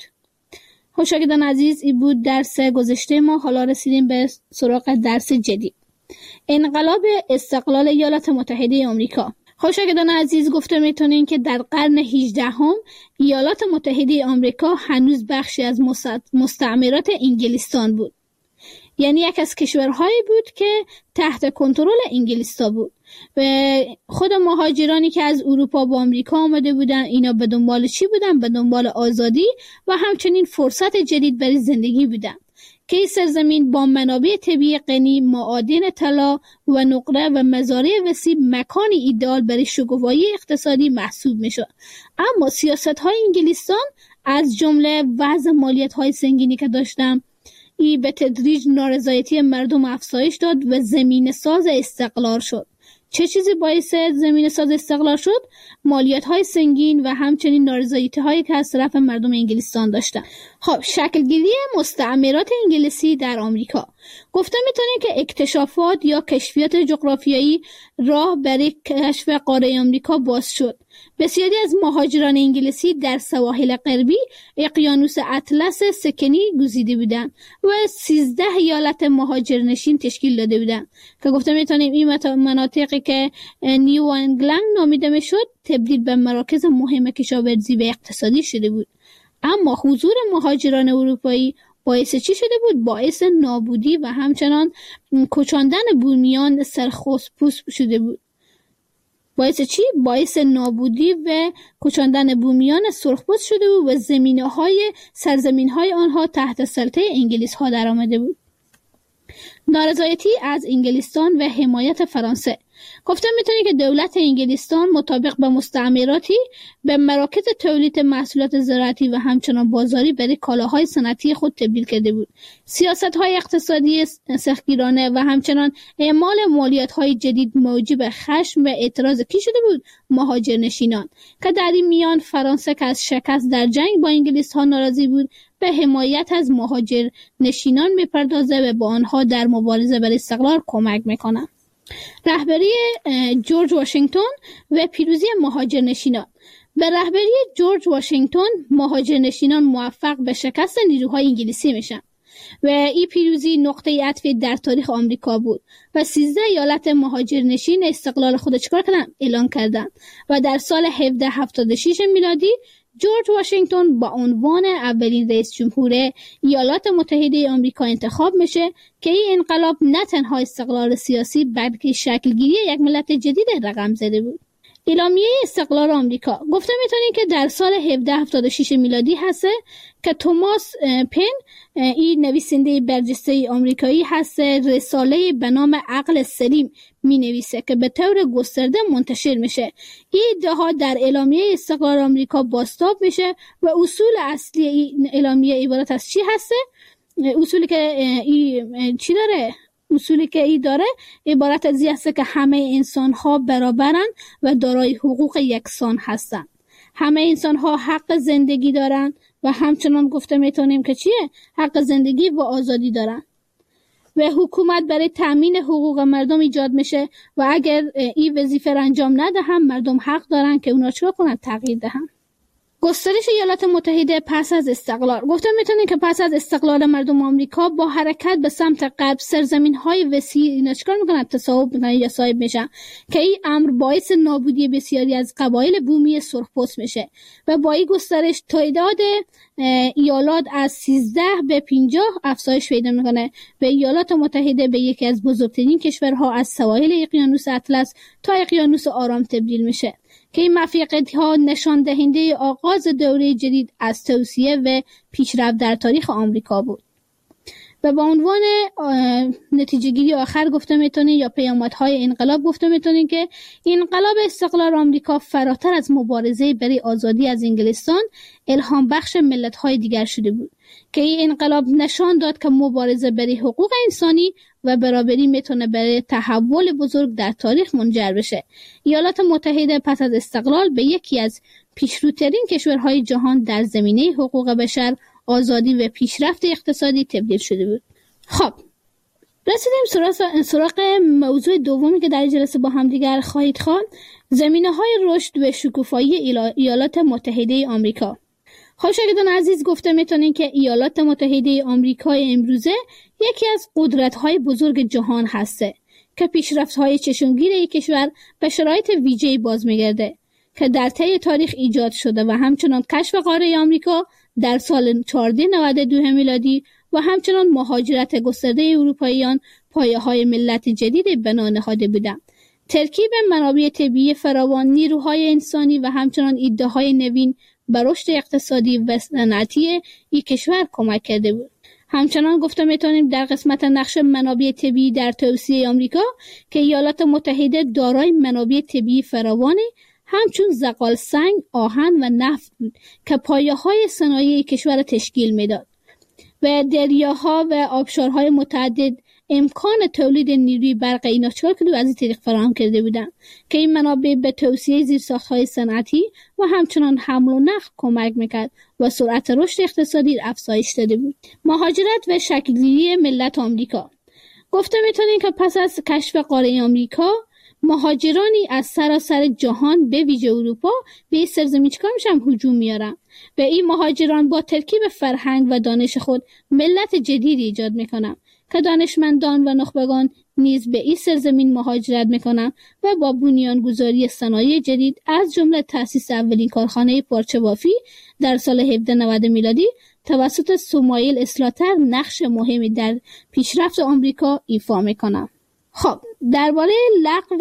شاگردان عزیز، این بود درس گذشته ما. حالا رسیدیم به سراغ درس جدید: انقلاب استقلال ایالات متحده آمریکا. شاگردان عزیز، گفته میتونین که در قرن هجدهم ایالات متحده آمریکا هنوز بخشی از مستعمرات انگلستان بود. یعنی یک از کشورهایی بود که تحت کنترل انگلیس‌ها بود و خود مهاجرانی که از اروپا با آمریکا آمده بودن، اینا به دنبال چی بودن؟ به دنبال آزادی و همچنین فرصت جدید برای زندگی بودن که این سرزمین با منابع طبیعی غنی، معادن طلا و نقره و مزارع وسیع مکانی ایدئال برای شکوفایی اقتصادی محسوب میشد. اما سیاست‌های انگلستان از جمله وضع مالیات‌های سنگینی که داشتن، ای به تدریج نارضایتی مردم افزایش داد و زمین ساز استقلال شد. چه چیزی باعث زمین ساز استقلال شد؟ مالیات های سنگین و همچنین نارضایتی هایی که از طرف مردم انگلستان داشتن. خب شکلگیری مستعمرات انگلیسی در آمریکا. گفته میتونیم که اکتشافات یا کشفیات جغرافیایی راه برای کشف قاره آمریکا باز شد. بسیاری از مهاجران انگلیسی در سواحل غربی اقیانوس اطلس سکنی گزیده بودند و سیزده ایالت مهاجرنشین تشکیل داده بودند که گفته میتونیم این مناطقی که نیو انگلند نامیده میشد تبدیل به مراکز مهم کشاورزی و اقتصادی شده بود. اما حضور مهاجران اروپایی باعث چی شده بود؟ باعث نابودی و همچنان کشاندن بومیان سرخپوست شده بود. باعث چی؟ باعث نابودی و کشاندن بومیان سرخپوست شده بود و زمینه‌های سرزمین‌های آنها تحت سلطه انگلیس‌ها در آمده بود. نارضایتی از انگلستان و حمایت فرانسه. گفته میتونی که دولت انگلستان مطابق به مستعمراتی به مراکز تولید محصولات زراعتی و همچنان بازاری برای کالاهای صنعتی خود تبدیل کرده بود. سیاست‌های اقتصادی سختگیرانه و همچنان اعمال مالیات‌های جدید موجب خشم و اعتراض کی شده بود؟ مهاجرنشینان که در این میان فرانسه که از شکست در جنگ با انگلیس‌ها ناراضی بود به حمایت از مهاجرنشینان میپردازه و با آنها در مبارزه برای استقلال کمک میکنه. رهبری جورج واشنگتن و پیروزی مهاجرنشینان. به رهبری جورج واشنگتن مهاجرنشینان موفق به شکست نیروهای انگلیسی میشن و این پیروزی نقطه عطف در تاریخ آمریکا بود و سیزده ایالت مهاجرنشین استقلال خود چکار کردن؟ اعلان کردند و در سال هفده هفتاد و شش میلادی جورج واشنگتن با عنوان اولین رئیس جمهور ایالات متحده آمریکا انتخاب میشه که این انقلاب نه تنها استقلال سیاسی بلکه شکلگیری یک ملت جدید رقم زده بود. اعلامیه استقلال آمریکا گفته میتونیم که در سال هفده هفتاد و شش میلادی هسته که توماس پن، این نویسنده برجسته آمریکایی هست، رساله به نام عقل سلیم می نویسه که به طور گسترده منتشر میشه. این ادعاها در اعلامیه استقلال آمریکا بازتاب میشه و اصول اصلی این اعلامیه عبارت از چی هسته؟ اصولی که این چی داره؟ اصولی که ای داره عبارت از این هست که همه انسان ها برابرن و دارای حقوق یکسان هستند. همه انسان ها حق زندگی دارن و همچنان گفته میتونیم که چیه؟ حق زندگی و آزادی دارن و حکومت برای تأمین حقوق مردم ایجاد میشه و اگر این وظیفه را انجام ندهن مردم حق دارن که اونا چیکار کنن؟ تغییر دهن. گسترش ایالات متحده پس از استقلال. گفته میتونیم که پس از استقلال مردم آمریکا با حرکت به سمت غرب سرزمین‌های وسیع اینا چیکار میکنن؟ تصاحب میکنن یا صاحب میشن که این امر باعث نابودی بسیاری از قبایل بومی سرخپوست میشه و با این گسترش تعداد ایالات از سیزده به پنجاه افزایش پیدا میکنه و ایالات متحده به یکی از بزرگترین کشورها از سواحل اقیانوس اطلس تا اقیانوس آرام تبدیل میشه که این موفقیت‌ها نشان دهنده آغاز دوره جدید از توسعه و پیشرفت در تاریخ آمریکا بود. و به عنوان نتیجه گیری آخر گفته میتونیم یا پیامدهای انقلاب گفته میتونیم که انقلاب استقلال آمریکا فراتر از مبارزه برای آزادی از انگلستان الهام بخش ملت‌های دیگر شده بود که این انقلاب نشان داد که مبارزه برای حقوق انسانی و برابری میتونه برای تحول بزرگ در تاریخ منجر بشه. ایالات متحده پس از استقلال به یکی از پیشروترین کشورهای جهان در زمینه حقوق بشر، آزادی و پیشرفت اقتصادی تبدیل شده بود. خب رسیدیم سراغ سراغ موضوع دومی که در جلسه با هم دیگر خواهید خواند، زمینه‌های رشد و شکوفایی ایالات متحده آمریکا. خب شاگردان عزیز، گفته میتونین که ایالات متحده آمریکای امروزه یکی از قدرت‌های بزرگ جهان هسته که پیشرفت‌های چشمگیر این کشور به شرایط ویژه‌ای باز می‌گرده که در طی تاریخ ایجاد شده و همچنان کشف قاره آمریکا در سال چهارصد و نود و دو میلادی و همچنان مهاجرت گسترده اروپاییان پایه‌های ملت جدید بنا نهاده بودند. ترکیب منابع طبیعی فراوان، نیروهای انسانی و همچنان ایده‌های نوین به رشد اقتصادی و صنعتی این کشور کمک کرده بود. همچنان گفته میتونیم در قسمت نقش منابع طبیعی در توسعه آمریکا که ایالات متحده دارای منابع طبیعی فراوانی همچون زغال سنگ، آهن و نفت بود که پایه‌های صنایع کشور تشکیل میداد و دریاها و آبشارهای متعدد امکان تولید نیروی برق اینا چکار که از این طریق فراهم کرده بودند که این منابع به توسعه زیرساخت‌های صنعتی و همچنان حمل و نقل کمک میکرد و سرعت رشد اقتصادی افزایش داده بود. مهاجرت و شکل‌گیری ملت آمریکا. گفته میتونیم که پس از کشف قاره آمریکا مهاجرانی از سراسر جهان به ویژه اروپا به این سرزمین چیکار میشن؟ هجوم میارن و این مهاجران با ترکیب فرهنگ و دانش خود ملت جدیدی ایجاد میکنن که دانشمندان و نخبگان نیز به این سرزمین مهاجرت میکنن و با بنیانگذاری صنایع جدید از جمله تأسیس اولین کارخانه پارچه بافی در سال هفده نود میلادی توسط سموئیل اسلاتر نقش مهمی در پیشرفت آمریکا ایفا میکنن. خب درباره لغو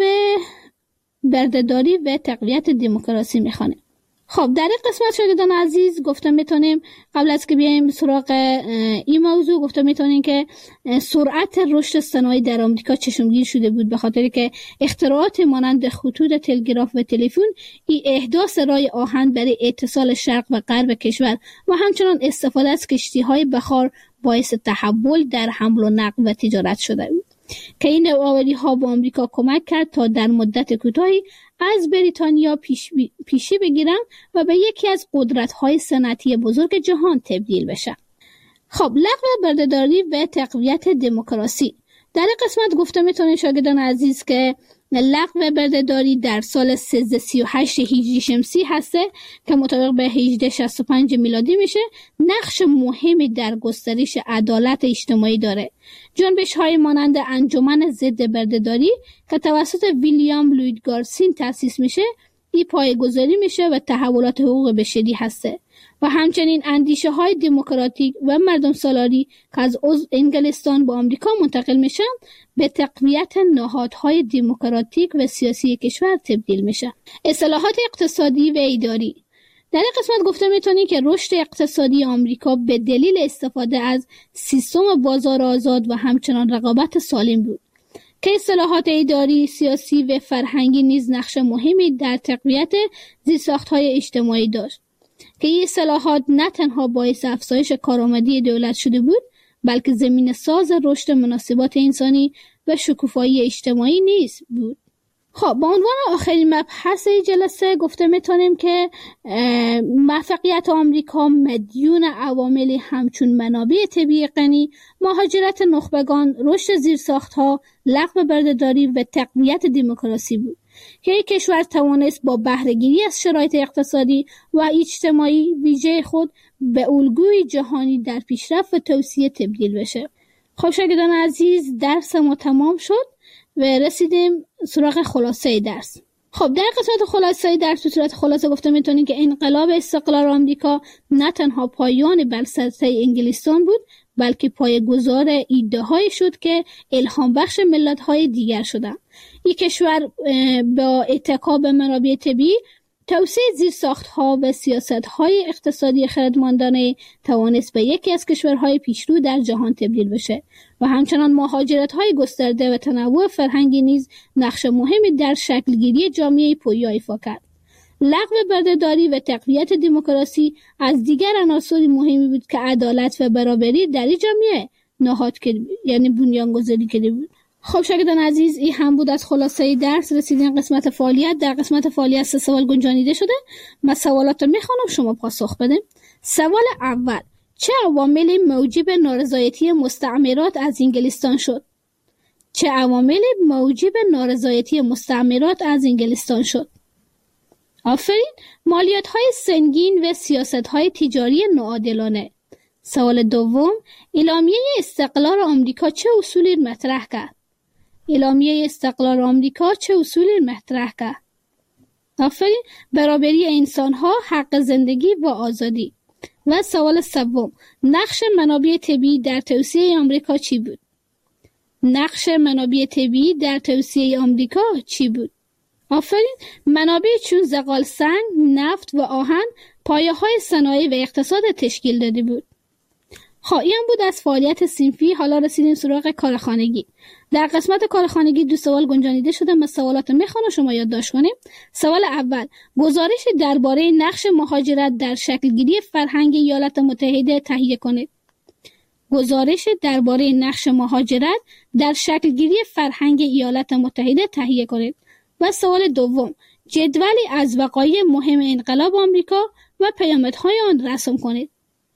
بردهداری و تقویت دموکراسی میخوانیم. خب در این قسمت شاگردان عزیز گفته میتونیم قبل از که بیایم سراغ این موضوع گفته میتونیم که سرعت رشد صنایع در آمریکا چشمگیر شده بود به خاطر که اختراعات مانند خطوط تلگراف و تلفن، این احداث راه آهن برای اتصال شرق و غرب کشور و همچنان استفاده از کشتی‌های بخار باعث تحول در حمل و نقل و تجارت شده بود که این نوآوری ها به آمریکا کمک کرد تا در مدت کوتاهی از بریتانیا پیش بی... پیشی بگیرن و به یکی از قدرت‌های صنعتی بزرگ جهان تبدیل بشن. خب لغو بردهداری و تقویت دموکراسی. در این قسمت گفته میتونید شاگردان عزیز که لغو بردهداری در سال سیزده سی و هشت هجری شمسی هسته که مطابق به هجده شصت و پنج میلادی میشه. نقش مهمی در گسترش عدالت اجتماعی داره. جنبش های مانند انجمن ضد بردهداری که توسط ویلیام لوید گارسین تأسیس میشه ای پایه‌گذاری میشه و تحولات حقوق بشری هسته و همچنین اندیشه های دموکراتیک و مردم سالاری که از عضو انگلستان به آمریکا منتقل میشن به تقویت نهادهای دموکراتیک و سیاسی کشور تبدیل میشه. اصلاحات اقتصادی و اداری. در این قسمت گفته میتونی که رشد اقتصادی آمریکا به دلیل استفاده از سیستم بازار آزاد و همچنان رقابت سالم بود که اصلاحات اداری، سیاسی و فرهنگی نیز نقش مهمی در تقویت زیرساخت‌های اجتماعی داشت که این اصلاحات نه تنها باعث افزایش کارآمدی دولت شده بود بلکه زمین ساز رشد مناسبات انسانی و شکوفایی اجتماعی نیز بود. خب با عنوان آخرین مبحث جلسه گفته میتونیم که موفقیت آمریکا مدیون عواملی همچون منابع طبیعی غنی، مهاجرت نخبگان، رشد زیرساخت‌ها، لغو بردهداری و تقویت دموکراسی بود که یک کشور توانست با بهره‌گیری از شرایط اقتصادی و اجتماعی ویژه خود به الگوی جهانی در پیشرفت و توسعه تبدیل بشه. خب شاگردان عزیز، درس ما تمام شد و رسیدیم سراغ خلاصه درس. خب در قسمت خلاصه درس به صورت خلاصه گفته میتونیم که انقلاب استقلال آمریکا نه تنها پایان بلسلطه انگلستان بود بلکه پایه‌گذار ایده‌هایی شد که الهام بخش ملت‌های دیگر شدند. این کشور با اتکا به منابع طبیعی، توسعه زیرساخت‌ها و سیاست‌های اقتصادی خردمندانه توانست به یکی از کشورهای پیشرو در جهان تبدیل بشه و همچنان مهاجرت‌های گسترده و تنوع فرهنگی نیز نقش مهمی در شکلگیری جامعه پویا ایفا کرد. لغو بردهداری و تقویت دموکراسی از دیگر عناصر مهمی بود که عدالت و برابری در این جامعه نهاد کرد، یعنی بنیانگذاری کرده بود. خب شاگردان عزیز، این هم بود از خلاصه درس. رسیدین قسمت فعالیت. در قسمت فعالیت سه سوال گنجانیده شده. من سوالات رو میخوانم، شما پاسخ بدین. سوال اول: چه عواملی موجب نارضایتی مستعمرات از انگلستان شد؟ چه عواملی موجب نارضایتی مستعمرات از انگلستان شد؟ آفرین. مالیات‌های سنگین و سیاست‌های تجاری ناعادلانه. سوال دوم: اعلامیه استقلال آمریکا چه اصولی مطرح کرد؟ اعلامیه استقلال آمریکا چه اصولی مطرح کرد؟ آفرین. برابری انسان‌ها، حق زندگی و آزادی. و سوال سوم: نقش منابع طبیعی در توسعه آمریکا چی بود؟ نقش منابع طبیعی در توسعه آمریکا چی بود؟ آفرین. منابع چون زغال سنگ، نفت و آهن پایه‌های صنایع و اقتصاد تشکیل داده بود. خب این بود از فعالیت صنفی. حالا رسیدیم سراغ کارخانگی. در قسمت کارخانگی دو سوال گنجانیده شده. من سوالات میخوام شما یادداشت کنیم. سوال اول: گزارش درباره نقش مهاجرت در شکلگیری فرهنگ ایالات متحده تهیه کنید. گزارش درباره نقش مهاجرت در شکلگیری فرهنگ ایالات متحده تهیه کنید. و سوال دوم: جدولی از وقایع مهم انقلاب آمریکا و پیامدهای آن رسم کنید.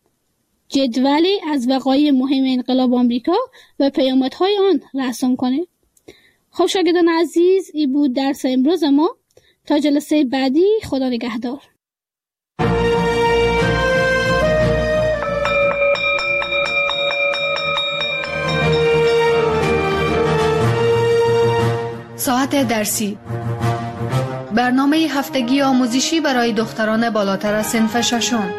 جدولی از وقایع مهم انقلاب آمریکا و پیامدهای آن رسم کنید. خب شاگردان عزیز، این بود درس امروز ما. تا جلسه بعدی، خدا نگهدار. ساعت درسی، برنامه هفتگی آموزشی برای دختران بالاتر از صنف ششم.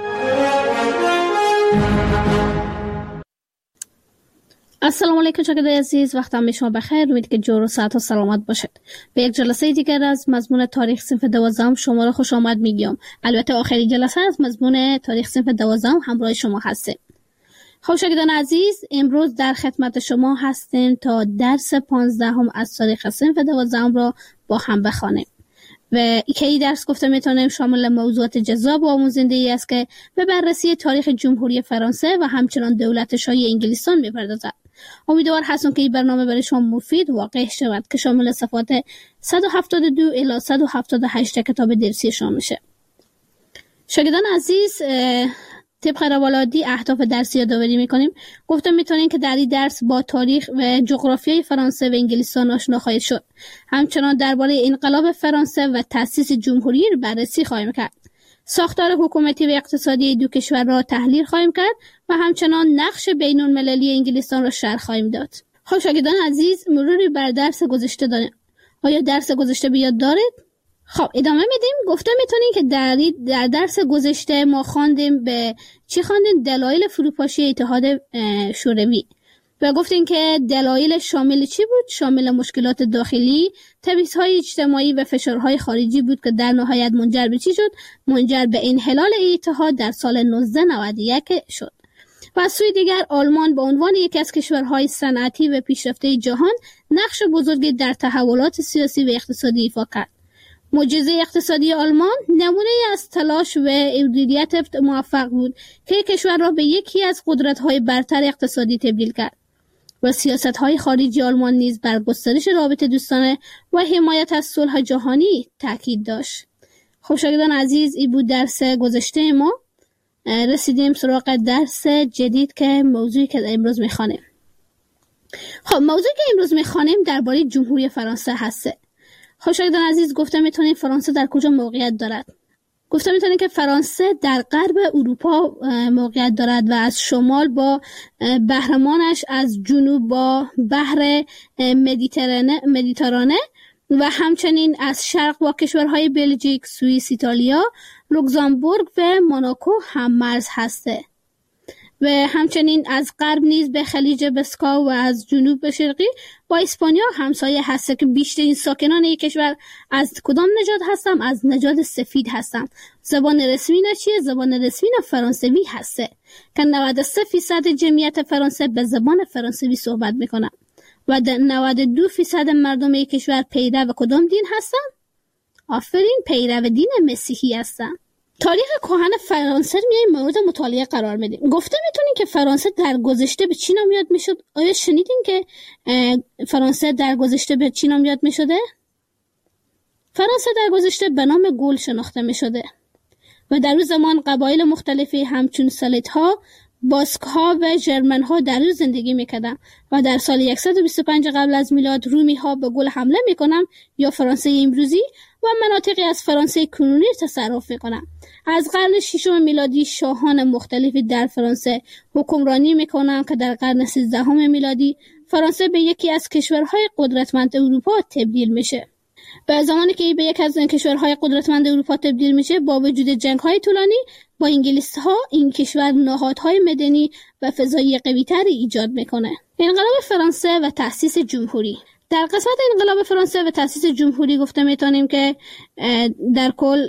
السلام علیکم شاگردان عزیز، وقت هم شما بخیر. امید که جور و صحت و سلامت باشد. به یک جلسه دیگر از مضمون تاریخ صنف دوازدهم شما را خوش آمد میگم. البته آخرین جلسه از مضمون تاریخ صنف دوازدهم همراه شما هستیم. خب شاگردان عزیز، امروز در خدمت شما هستیم تا درس پانزدهم از تاریخ صنف دوازدهم را با هم بخوانیم. و که این درس گفته میتونیم شامل موضوعات جذاب و آموزنده‌ای است که به بررسی تاریخ جمهوری فرانسه و همچنان دولت شاهی انگلستان میپردازد. امیدوار هستم که این برنامه برای شما مفید واقع شود که شامل صفحات صد و هفتاد و دو الی صد و هفتاد و هشت کتاب درسی شما میشه. شاگردان عزیز، طبق روالعادی اهداف درسی یادآوری میکنیم. گفتم میتونیم که در این درس با تاریخ و جغرافیای فرانسه و انگلیستان آشنا خواهید شد. همچنان درباره انقلاب فرانسه و تأسیس جمهوری رو بررسی خواهیم کرد. ساختار حکومتی و اقتصادی دو کشور را تحلیل خواهیم کرد و همچنان نقش بین المللی انگلستان را شرح خواهیم داد. خب شاگردان عزیز، مروری بر درس گذشته داریم. آیا درس گذشته بیاد دارید؟ خب ادامه میدیم. گفته میتونیم که در در درس گذشته ما خواندیم به چی خواندیم؟ دلایل فروپاشی اتحاد شوروی و گفتیم که دلایل شامل چی بود؟ شامل مشکلات داخلی، تبعیض‌های اجتماعی و فشارهای خارجی بود که در نهایت منجر به چی شد؟ منجر به انحلال اتحاد در سال نوزده نود و یک شد. و از سوی دیگر آلمان به عنوان یکی از کشورهای صنعتی و پیشرفته جهان نقش بزرگی در تحولات سیاسی و اقتصادی ایفا کرد. معجزه اقتصادی آلمان نمونه از تلاش و مدیریت موفق بود که کشور را به یکی از قدرت‌های برتر اقتصادی تبدیل کرد و سیاست‌های خارجی آلمان نیز بر گسترش رابطه دوستانه و حمایت از صلح جهانی تاکید داشت. خب شاگردان عزیز، این بود درس گذشته ما. رسیدیم سراغ درس جدید که موضوعی که امروز می‌خوانیم. خب موضوعی که امروز می‌خوانیم درباره جمهوری فرانسه هست. خب شاگردان عزیز، گفتم میتونیم فرانسه در کجا موقعیت دارد؟ گفتم میتونیم که فرانسه در غرب اروپا موقعیت دارد و از شمال با بحرمانش، از جنوب با بحر مدیترانه مدیترانه و همچنین از شرق با کشورهای بلژیک، سوئیس، ایتالیا، لوکزامبورگ و موناکو هم مرز هسته و همچنین از غرب نیز به خلیج بسکا و از جنوب به شرقی با اسپانیا همسایه هسته که بیشترین ساکنان یک کشور از کدام نژاد هستن؟ از نژاد سفید هستن. زبان رسمی نه چیه؟ زبان رسمی نه فرانسوی هسته که نود و سه درصد جمعیت فرانسه به زبان فرانسوی صحبت میکنن و نود و دو درصد مردم یک کشور پیرو و کدام دین هستن؟ آفرین، پیرو دین مسیحی هستن. تاریخ کهن فرانسه رو میایم مورد مطالعه قرار میدیم. گفته میتونیم که فرانسه در گذشته به چی نام یاد میشد؟ آیا شنیدین که فرانسه در گذشته به چی نام یاد میشده؟ فرانسه در گذشته به نام گول شناخته میشده و در اون زمان قبایل مختلفی همچون سلیت ها، باسک ها و ژرمن ها در اون زندگی میکردن و در سال صد و بیست و پنج قبل از میلاد رومی ها به گول حمله میکنن یا فرانسه امروزی و مناطقی از فرانسه کنونی تصرف میکنن. از قرن ششم میلادی شاهان مختلفی در فرانسه حکمرانی میکنن که در قرن سیزدهم میلادی فرانسه به یکی از کشورهای قدرتمند اروپا تبدیل میشه. و زمانی که به یک از کشورهای قدرتمند اروپا تبدیل میشه، با وجود جنگ‌های طولانی با انگلیس‌ها، این کشور نهادهای مدنی و فضایی قوی‌تری ایجاد میکنه. انقلاب فرانسه و تأسیس جمهوری. در قسمت انقلاب فرانسه و تأسیس جمهوری گفته میتونیم که در کل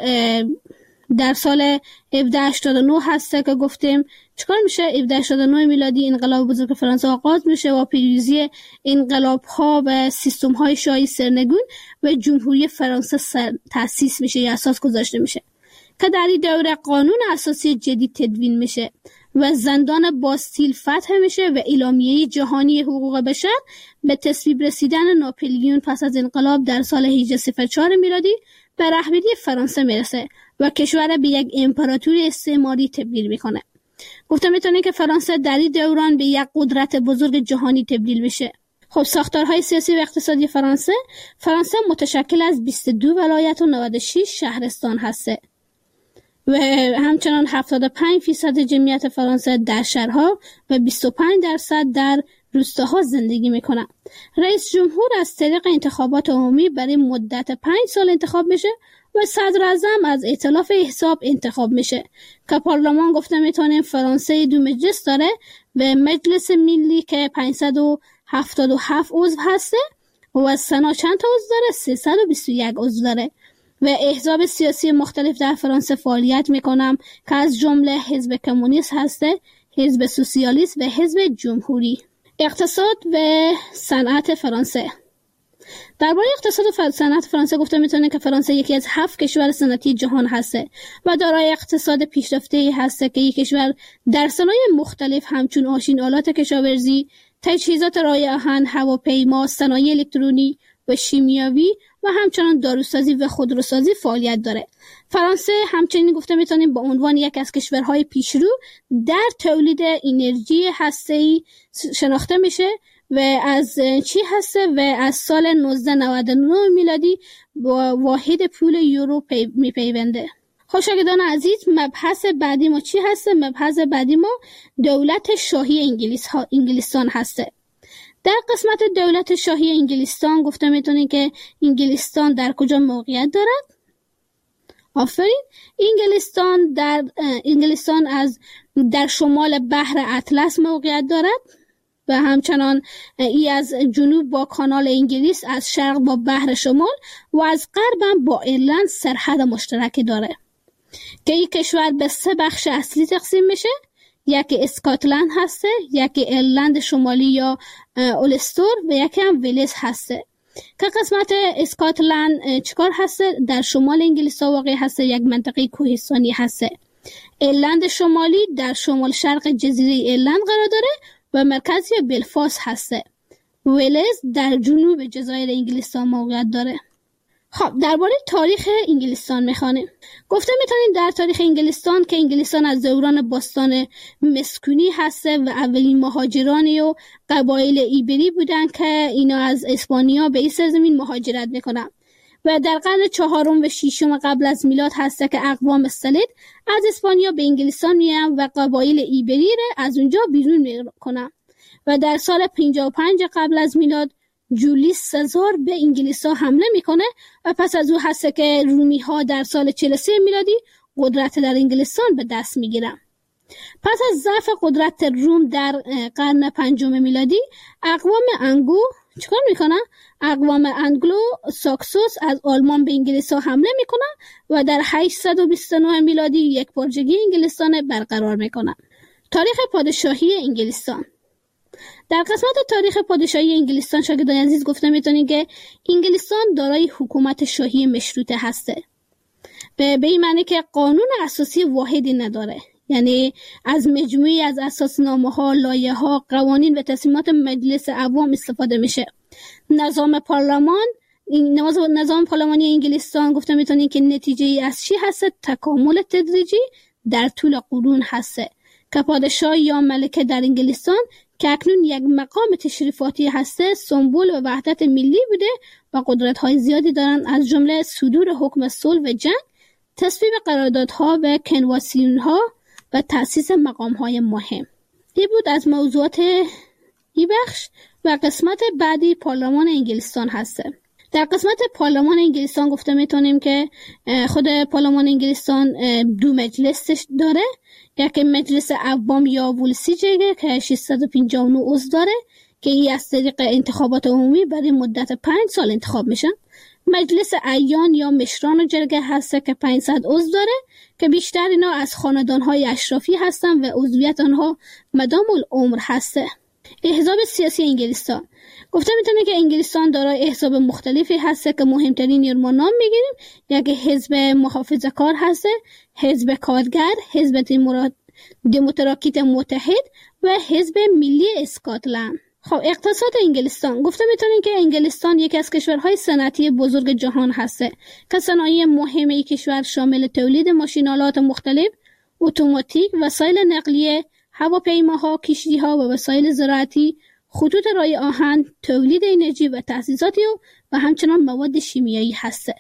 در سال هفده هشتاد و نه هسته که گفتیم چکار میشه؟ هفده هشتاد و نه میلادی انقلاب بزرگ فرانسه آغاز میشه و پیروزی انقلاب ها و سیستم های شاهی سرنگون و جمهوری فرانسه تأسیس میشه یا اساس گذاشته میشه که در این دوره قانون اساسی جدید تدوین میشه و زندان باستیل فتح میشه و اعلامیه جهانی حقوق بشر به تصویب رسیدن ناپلیون پس از انقلاب در سال هجده صفر چهار میلادی به رهبری فرانسه میرسه و کشور به یک امپراتوری استعماری تبدیل میکنه. گفتم میتونه که فرانسه در این دوران به یک قدرت بزرگ جهانی تبدیل میشه. خب ساختارهای سیاسی و اقتصادی فرانسه فرانسه متشکل از بیست و دو ولایت و نود و شش شهرستان هسته و همچنان هفتاد و پنج درصد جمعیت فرانسه در شهرها و بیست و پنج درصد در روستاها زندگی میکنن. رئیس جمهور از طریق انتخابات عمومی برای مدت پنج سال انتخاب میشه و صدر اعظم از ائتلاف احزاب انتخاب میشه که پارلمان گفته میتونیم فرانسه دو مجلس داره و مجلس ملی که پانصد و هفتاد و هفت عضو هسته و سنا چند تا عضو داره؟ سیصد و بیست و یک عضو داره و احزاب سیاسی مختلف در فرانسه فعالیت میکنم که از جمله حزب کمونیست هسته، حزب سوسیالیست و حزب جمهوری. اقتصاد و صنعت فرانسه. درباره اقتصاد و صنعت فرانسه گفته میتونه که فرانسه یکی از هفت کشور صنعتی جهان هسته و دارای اقتصاد پیشرفته هسته که یک کشور در صنایع مختلف همچون آشین آلات کشاورزی، تجهیزات رای آهن، هواپیما، صنایع الکترونی و شیمیایی و همچنان داروسازی و خودروسازی فعالیت داره. فرانسه همچنین گفته میتونیم به عنوان یک از کشورهای پیشرو در تولید انرژی هسته‌ای شناخته میشه و از چی هسته و از سال نوزده نود و نه میلادی با واحد پول یورو میپیونده. خوشاگدان عزیز، مبحث بعدی ما چی هسته؟ مبحث بعدی ما دولت شاهی انگلیس ها انگلستان هسته. در قسمت دولت شاهی انگلستان گفته میتونیم که انگلستان در کجا موقعیت دارد؟ آفرین، انگلستان در انگلستان از در شمال بحر اطلس موقعیت دارد و همچنان ای از جنوب با کانال انگلیس، از شرق با بحر شمال و از غرب با ایرلند سرحد مشترکی داره که این کشور به سه بخش اصلی تقسیم میشه. یکی اسکاتلند هسته، یکی ایرلند شمالی یا اولستور و یکی هم ویلز هسته. که قسمت اسکاتلند چیکار هسته؟ در شمال انگلیس واقع هسته، یک منطقه کوهستانی هسته. ایرلند شمالی در شمال شرق جزیره ایرلند قرار داره و مرکزی بلفاست هسته. ویلز در جنوب جزایر انگلستان موقعیت داره. خب درباره تاریخ انگلستان میخوانیم. گفته میتونیم در تاریخ انگلستان که انگلستان از دوران باستان مسکونی هسته و اولین مهاجرانی و قبایل ایبری بودن که اینا از اسپانیا به این سرزمین مهاجرت میکنن و در قرن چهارم و ششم قبل از میلاد هسته که اقوام سلید از اسپانیا به انگلستان میان و قبایل ایبری را از اونجا بیرون میکنن و در سال پنجاه و پنج قبل از میلاد جولیوس سزار به انگلیس ها حمله میکنه و پس از او هسته که رومی ها در سال چهل و سه میلادی قدرت در انگلستان به دست میگیرن. پس از ضعف قدرت روم در قرن پنجم میلادی اقوام انگو چیکار میکنن؟ اقوام انگلو ساکسوس از آلمان به انگلیس ها حمله میکنن و در هشتصد و بیست و نه میلادی یک پارچگی انگلستان برقرار میکنن. تاریخ پادشاهی انگلستان. در قسمت تاریخ پادشاهی انگلستان شاگردان عزیز گفته میتونیم که انگلستان دارای حکومت شاهی مشروطه هسته. به این معنی که قانون اساسی واحدی نداره، یعنی از مجموعی از اساسنامه ها، لایحه ها، قوانین و تصمیمات مجلس عوام استفاده میشه. نظام پارلمان نظام پارلمانی انگلستان گفته میتونیم که نتیجه ای از چی هسته؟ تکامل تدریجی در طول قرون هسته که پادشاه یا ملکه در انگلستان که اکنون یک مقام تشریفاتی هسته سمبل و وحدت ملی بوده و قدرت‌های زیادی دارن، از جمله صدور حکم صلح و جنگ، تصویب قراردادها و کنوانسیون‌ها و تأسیس مقام‌های مهم. این بود از موضوعات این بخش و قسمت بعدی پارلمان انگلستان هسته. در قسمت پارلمان انگلستان گفته میتونیم که خود پارلمان انگلستان دو مجلس داره، یکی مجلس عوام یا ولسیجه که ششصد و پنجاه و نه عضو داره که این از طریق انتخابات عمومی برای مدت پنج سال انتخاب میشن. مجلس اعیان یا مشران و جرگه هسته که پانصد عضو داره که بیشتر اینا از خاندانهای اشرافی هستن و عضویت آنها مدام العمر هسته. احزاب سیاسی انگلستان گفته میتونه که انگلستان دارای احزاب مختلفی هسته که مهمترین رو ما نام میگیریم. یکی حزب محافظه‌کار هسته، حزب کارگر، حزب دموکراتیک متحد و حزب ملی اسکاتلند. خب اقتصاد انگلستان گفته میتونیم که انگلستان یکی از کشورهای صنعتی بزرگ جهان هسته که صنایع مهم این کشور شامل تولید ماشین‌آلات مختلف، اتوماتیک، وسایل نقلیه، هواپیماها، کشتی‌ها و وسایل زراعتی، خطوط رای آهن، تولید انرژی و تاسیساتی و همچنان مواد شیمیایی هسته.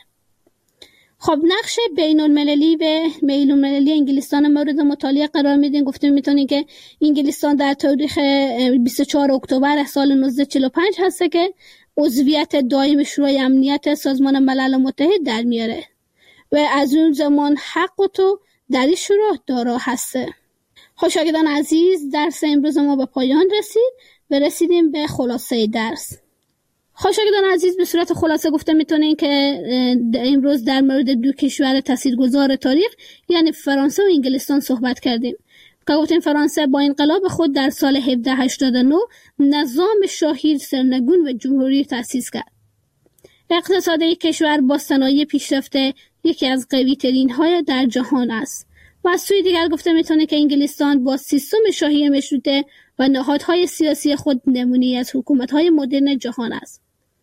خب نقش بین المللی و بین المللی انگلستان مورد مطالعه قرار میدین. گفته میتونید که انگلستان در تاریخ بیست و چهارم اکتبر سال نوزده چهل و پنج هسته که عضویت دائم شورای امنیت سازمان ملل متحد در میاره و از اون زمان حق و تو در این شورا دارا هسته. شاگردان عزیز، درس امروز ما به پایان رسید و رسیدیم به خلاصه درس. شاگردان عزیز، به صورت خلاصه گفته میتونیم که امروز در مورد دو کشور تاثیرگذار تاریخ یعنی فرانسه و انگلستان صحبت کردیم که گفتیم فرانسه با انقلاب خود در سال هفده هشتاد و نه نظام شاهی سرنگون و جمهوری تأسیس کرد. اقتصاد کشور با صنایع پیشرفته یکی از قوی ترین های در جهان است و از سوی دیگر گفته میتونه که انگلستان با سیستم شاهی مشروطه و نهادهای سیاسی خود نمونه‌ای از حکومت‌های مدرن جهان است.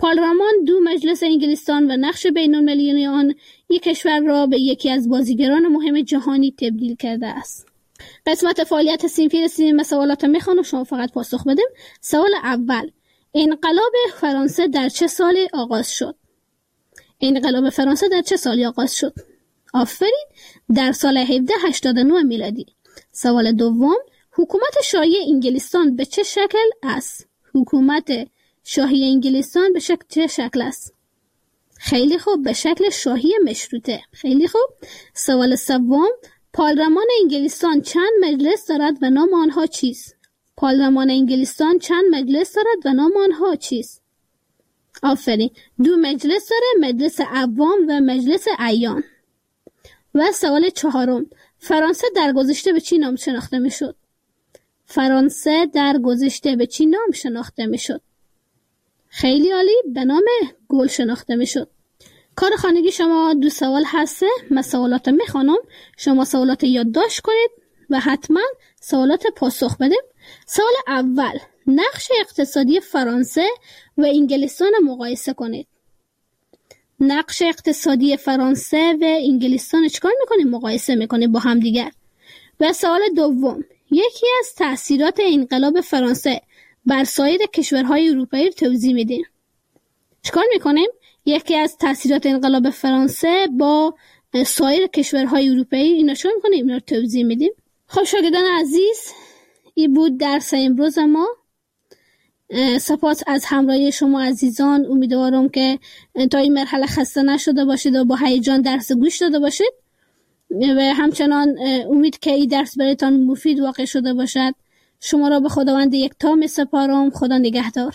پارلمان دو مجلس انگلستان و نقش بین المللی آن یک کشور را به یکی از بازیگران مهم جهانی تبدیل کرده است. قسمت فعالیت صنفی رسیدیم سوالات میخوانم، شما فقط پاسخ بدیم. سوال اول: انقلاب فرانسه در چه سالی آغاز شد؟ انقلاب فرانسه در چه سالی آغاز شد؟ آفرین، در سال هفده هشتاد و نه میلادی. سوال دوم: حکومت شاهی انگلستان به چه شکل است؟ حکومت شاهی انگلستان به شکل چه شکل است؟ خیلی خوب، به شکل شاهی مشروطه. خیلی خوب. سوال سوم: پارلمان انگلستان چند مجلس دارد و نام آنها چیست؟ پارلمان انگلستان چند مجلس دارد و نام آنها چیست؟ آفرین، دو مجلس داره، مجلس عوام و مجلس اعیان. و سوال چهارم: فرانسه در گذشته به چی نام شناخته می شد؟ فرانسه در گذشته به چی نام شناخته می شد؟ خیلی عالی، به نام گل شناخته می شد. کار خانگی شما دو سوال هسته. من سوالات می خوانم، شما سوالات یادداشت کنید و حتما سوالات پاسخ بدیم. سوال اول: نقش اقتصادی فرانسه و انگلستان مقایسه کنید. نقش اقتصادی فرانسه و انگلستان چیکار میکنیم؟ مقایسه میکنیم با هم دیگر. و سوال دوم: یکی از تأثیرات انقلاب فرانسه بر سایر کشورهای اروپایی رو توضیح میدیم. چیکار میکنیم؟ یکی از تأثیرات انقلاب فرانسه با سایر کشورهای اروپایی اینا چیکار میکنیم؟ اینا رو توضیح میدیم. خب شاگردان عزیز، این بود درس امروز ما. سپاس از همراهی شما عزیزان. امیدوارم که تا این مرحله خسته نشده باشید و با هیجان درس گوش داده باشید و همچنان امید که این درس برایتان مفید واقع شده باشد. شما را به خداوند یکتا می سپارم. خدا نگهدار.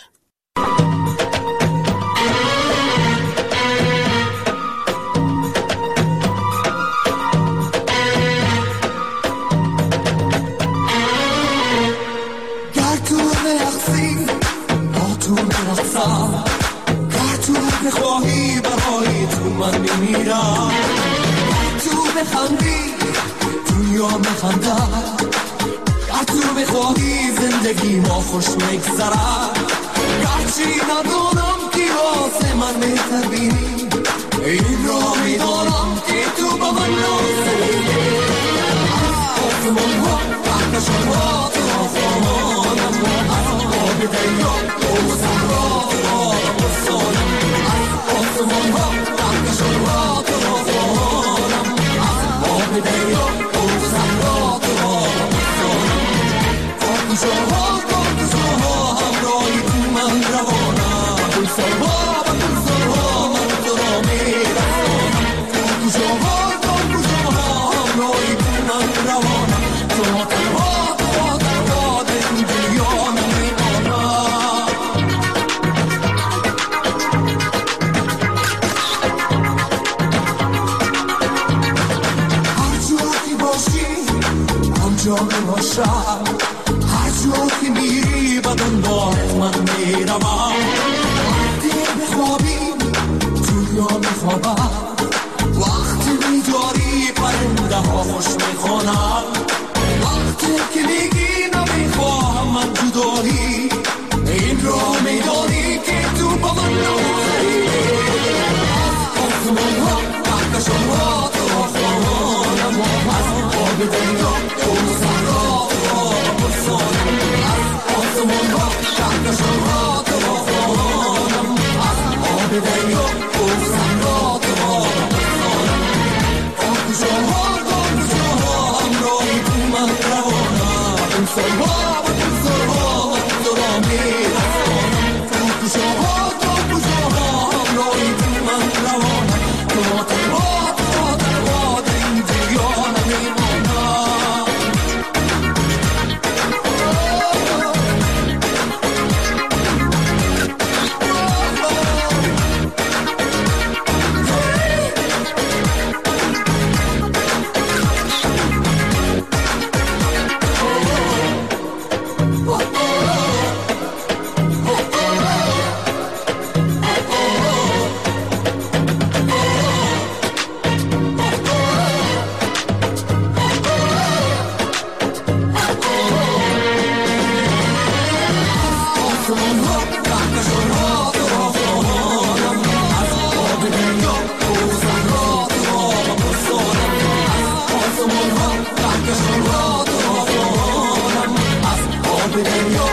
خواهی برای تو من میمیرم، تو بخندی دنیا میخندد، تو بخواهی زندگی ما خوش میگذرد، گرچه ندانم که واسه من میتربینی، این را میدانم که تو با من نازنی. آسمان ها تحتشان ها تو آسمانم، از آب دریا و صحرا تو آسمانم، آسمان ها تحتشان ها تو آسمانم، از آب دریا و صحرا تو آسمانم. کارگوشاها کارگوشاها همراهی تو من روانم، گلسرها و گلسرها من تو را میرسانم. کارگوشاها کارگوشاها همراهی تو من روانم، تو تنها تو تنها در این دنیا نمیمانم. آنجا باشم، هر جا که میری به دنبالت من میروم. وقتی بخوابیم دنیا میخوابم، وقتی میداری پرنده ها خوش میخوانم، وقتی که میگی نمیخواهم من جدایی، این را میدانی که تو با من نوزایی. آسمان ها تحتشان ها تو آسمانم، از آب دریا و صحرا تو آسمانم، از آسمان ها تحتشان ها تو آسمانم، از آب دریا و صحرا تو آسمانم. کارگوشاها کارگوشاها همراهی تو من روانم، گلسرها و گلسرها من تو را میرسانم. کارگوشاها کارگوشاها همراهی تو من روانم، تو تنها تو تنها در این دنیا نمیمانم.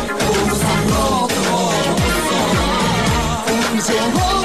تو صحرا تو اونجاها